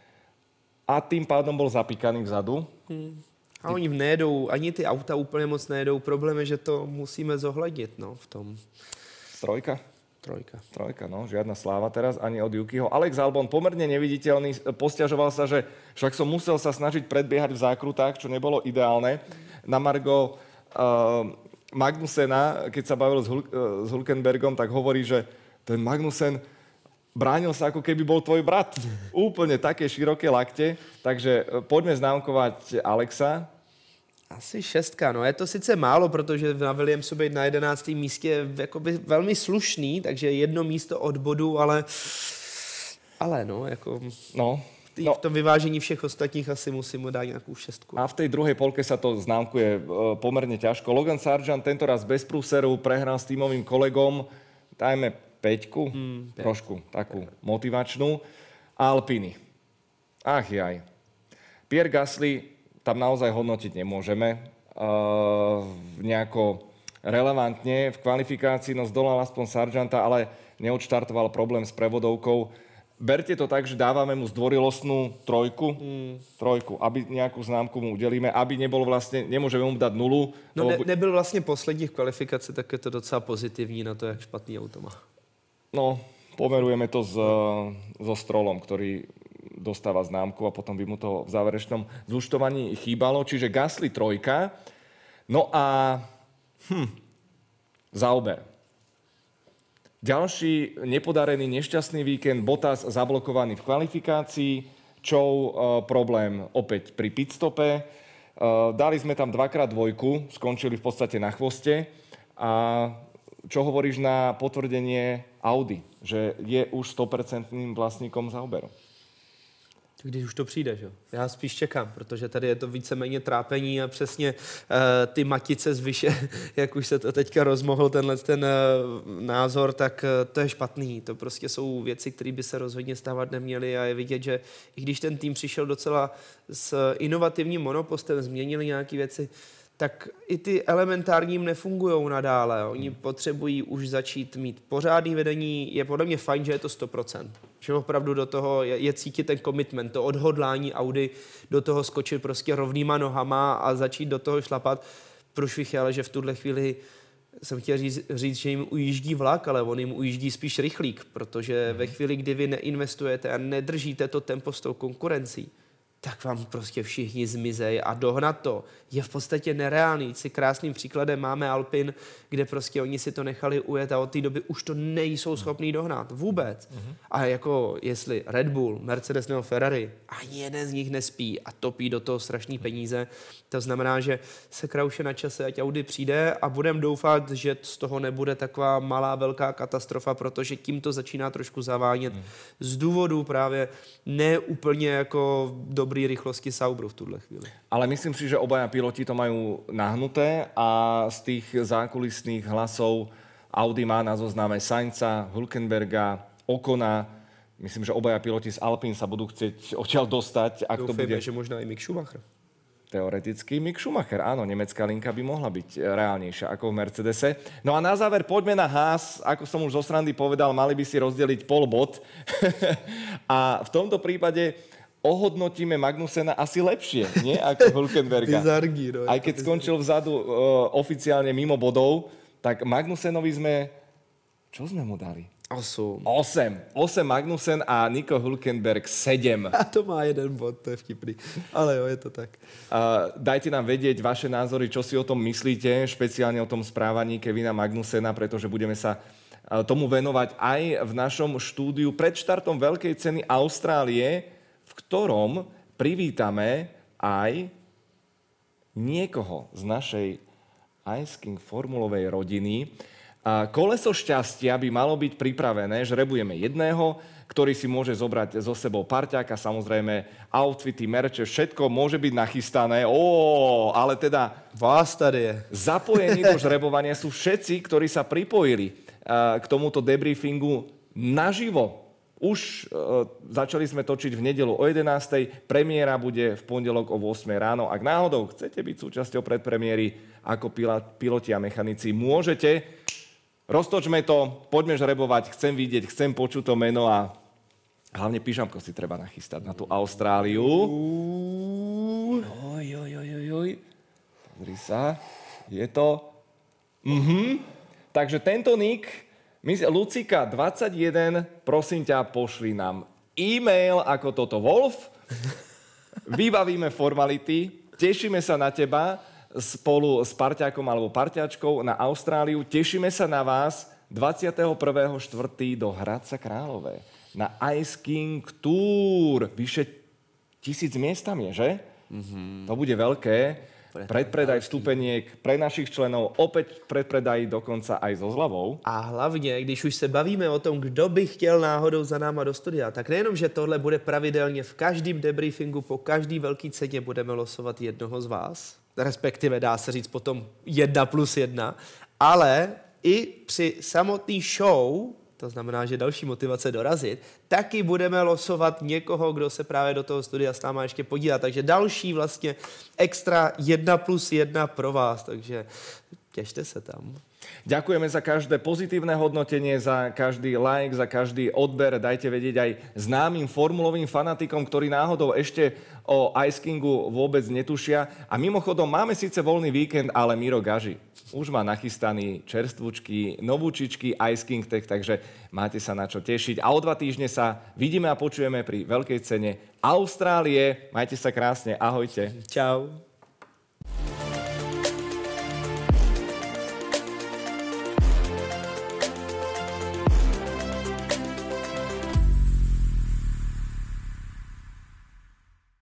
a tým pádom bol zapíkaný vzadu. Hmm. A oni nejedou, ani ty auta úplně moc nejedou. Problém je, že to musíme zohľadiť, no, v tom. Trojka? Trojka. Trojka, no. Žiadna sláva teraz ani od Yukiho. Alex Albon, pomerne neviditeľný, posťažoval sa, že však som musel sa snažiť predbiehať v zákrutách, čo nebolo ideálne. Na margo uh, Magnusena, keď sa bavil s, Hul- uh, s Hülkenbergom, tak hovorí, že ten Magnusen bránil sa, ako keby bol tvoj brat. Úplne také široké lakte. Takže uh, poďme známkovať Alexa. Asi šestka, no je to sice málo, protože na Williamsu být na jedenáctém místě jakoby velmi slušný, takže jedno místo od bodu, ale, ale no, jako... No, tý, no. v tom vyvážení všech ostatních asi musím mu dát nějakou šestku. A v tej druhej polke sa to známkuje pomerne ťažko. Logan Sargent tentoraz bez prúseru prehral s tímovým kolegom, dajme peťku, hmm, trošku takú motivačnú. A Alpiny. Ach jaj. Pierre Gasly tam naozaj hodnotiť nemôžeme. Uh, nejako relevantne v kvalifikácii, no zdolal aspoň Sargenta, ale neodštartoval problém s prevodovkou. Berte to tak, že dávame mu zdvorilostnú trojku, mm. trojku, aby nejakú známku mu udelíme, aby nebol vlastne, nemôžeme mu dať nulu. No ne, nebyl vlastně poslední v kvalifikaci, tak je to docela pozitivní na to, jak špatný auto má. No, pomerujeme to s, so Strollom, ktorý dostáva známku a potom by mu to v záverečnom zúčtovaní chýbalo. Čiže Gasly trojka. No a hm, Sauber. Ďalší nepodarený nešťastný víkend, Bottas zablokovaný v kvalifikácii, Čou uh, problém opäť pri pitstope. Uh, dali sme tam dvakrát dvojku, skončili v podstate na chvoste. A čo hovoríš na potvrdenie Audi, že je už sto percent vlastníkom Sauberu? Když už to přijde, že? Já spíš čekám, protože tady je to víceméně trápení a přesně uh, ty matice zvyše, jak už se to teďka rozmohl tenhle ten uh, názor, tak uh, to je špatný. To prostě jsou věci, které by se rozhodně stávat neměly a je vidět, že i když ten tým přišel docela s inovativním monopostem, změnili nějaké věci, tak i ty elementárním nefungují nadále. Oni potřebují už začít mít pořádný vedení. Je podle mě fajn, že je to sto procent. Že opravdu do toho je, je cítit ten commitment, to odhodlání Audi do toho skočit prostě rovnýma nohama a začít do toho šlapat. Průšvih je ale, že v tuhle chvíli jsem chtěl říct, říct, že jim ujíždí vlak, ale on jim ujíždí spíš rychlík, protože ve chvíli, kdy vy neinvestujete a nedržíte to tempo s tou konkurencí, tak vám prostě všichni zmizej a dohnat to je v podstatě nereálný. Si krásným příkladem máme Alpin, kde prostě oni si to nechali ujet a od té doby už to nejsou schopní dohnat. Vůbec. Uh-huh. A jako jestli Red Bull, Mercedes nebo Ferrari, ani jeden z nich nespí a topí do toho strašný peníze. To znamená, že se krauše na čase, ať Audi přijde a budem doufat, že z toho nebude taková malá velká katastrofa, protože tím to začíná trošku zavánět uh-huh. z důvodu právě neúplně jako dobrý rychlosti Sauberu v tuhle chvíli. Ale myslím si, že obaja piloti to majú nahnuté a z tých zákulisných hlasov Audi má na zozname Sainza, Hülkenberga, Ocona. Myslím, že obaja piloti z Alpín sa budú chcieť odtiaľ dostať. Ak Doufejme, to bude... že možná i Mick Schumacher. Teoreticky Mick Schumacher, áno, nemecká linka by mohla byť reálnejšia ako v Mercedese. No a na záver poďme na Haas. Ako som už zo srandy povedal, mali by si rozdeliť pol bod. A v tomto prípade ohodnotíme Magnusena asi lepšie, nie? Ako Hülkenberga. Bizarní, no. Aj keď skončil vzadu uh, oficiálne mimo bodov, tak Magnusenovi sme... Čo sme mu dali? Osm. Osem. Osem Magnusen a Nico Hülkenberg sedem. A to má jeden bod, to je vtipný. Ale jo, je to tak. Uh, dajte nám vedieť vaše názory, čo si o tom myslíte, špeciálne o tom správaní Kevina Magnusena, pretože budeme sa uh, tomu venovať aj v našom štúdiu pred štartom Veľkej ceny Austrálie, v ktorom privítame aj niekoho z našej Ice King formulovej rodiny. A koleso šťastia by malo byť pripravené, žrebujeme jedného, ktorý si môže zobrať so sebou parťáka, samozrejme outfity, merče, všetko môže byť nachystané. Ó, ale teda vás tady je. Zapojení do žrebovania sú všetci, ktorí sa pripojili k tomuto debriefingu naživo. Už uh, začali sme točiť v nedeľu o jedenástej, premiéra bude v pondelok o ôsmej ráno. Ak náhodou chcete byť súčasťou predpremiéry ako piloti a mechanici, môžete. Roztočme to, poďme žrebovať, chcem vidieť, chcem počuť to meno a hlavne pyžamko si treba nachystať na tú Austráliu. Oj, oj, oj, oj, oj. Pozri sa, je to... Mhm. Takže tento nick... Lucika dvadsaťjeden, prosím ťa, pošli nám e-mail ako toto Wolf. Vybavíme formality. Tešíme sa na teba spolu s parťákom alebo parťačkou na Austráliu. Tešíme sa na vás dvadsiateho prvého štvrtého do Hradca Králové na Ice King Tour. Vyše tisíc miest tam je, že? Mm-hmm. To bude veľké. Predpredaj vstupeniek pre našich členov, opäť predpredaj dokonca aj so zľavou. A hlavně, když už se bavíme o tom, kdo by chtěl náhodou za náma do studia, tak nejenom, že tohle bude pravidelně v každém debriefingu, po každý velký ceně budeme losovat jednoho z vás, respektive dá se říct potom jedna plus jedna, ale i při samotný show, to znamená, že další motivace dorazit, taky budeme losovat někoho, kdo se právě do toho studia s náma ještě podílá. Takže další vlastně extra jedna plus jedna pro vás, takže těšte se tam. Ďakujeme za každé pozitívne hodnotenie, za každý like, za každý odber. Dajte vedieť aj známym formulovým fanatikom, ktorí náhodou ešte o Ice Kingu vôbec netušia. A mimochodom, máme síce voľný víkend, ale Miro Gaži už má nachystaný čerstvúčky, novúčičky Ice King Tech, takže máte sa na čo tešiť. A o dva týždne sa vidíme a počujeme pri veľkej cene Austrálie. Majte sa krásne, ahojte. Čau.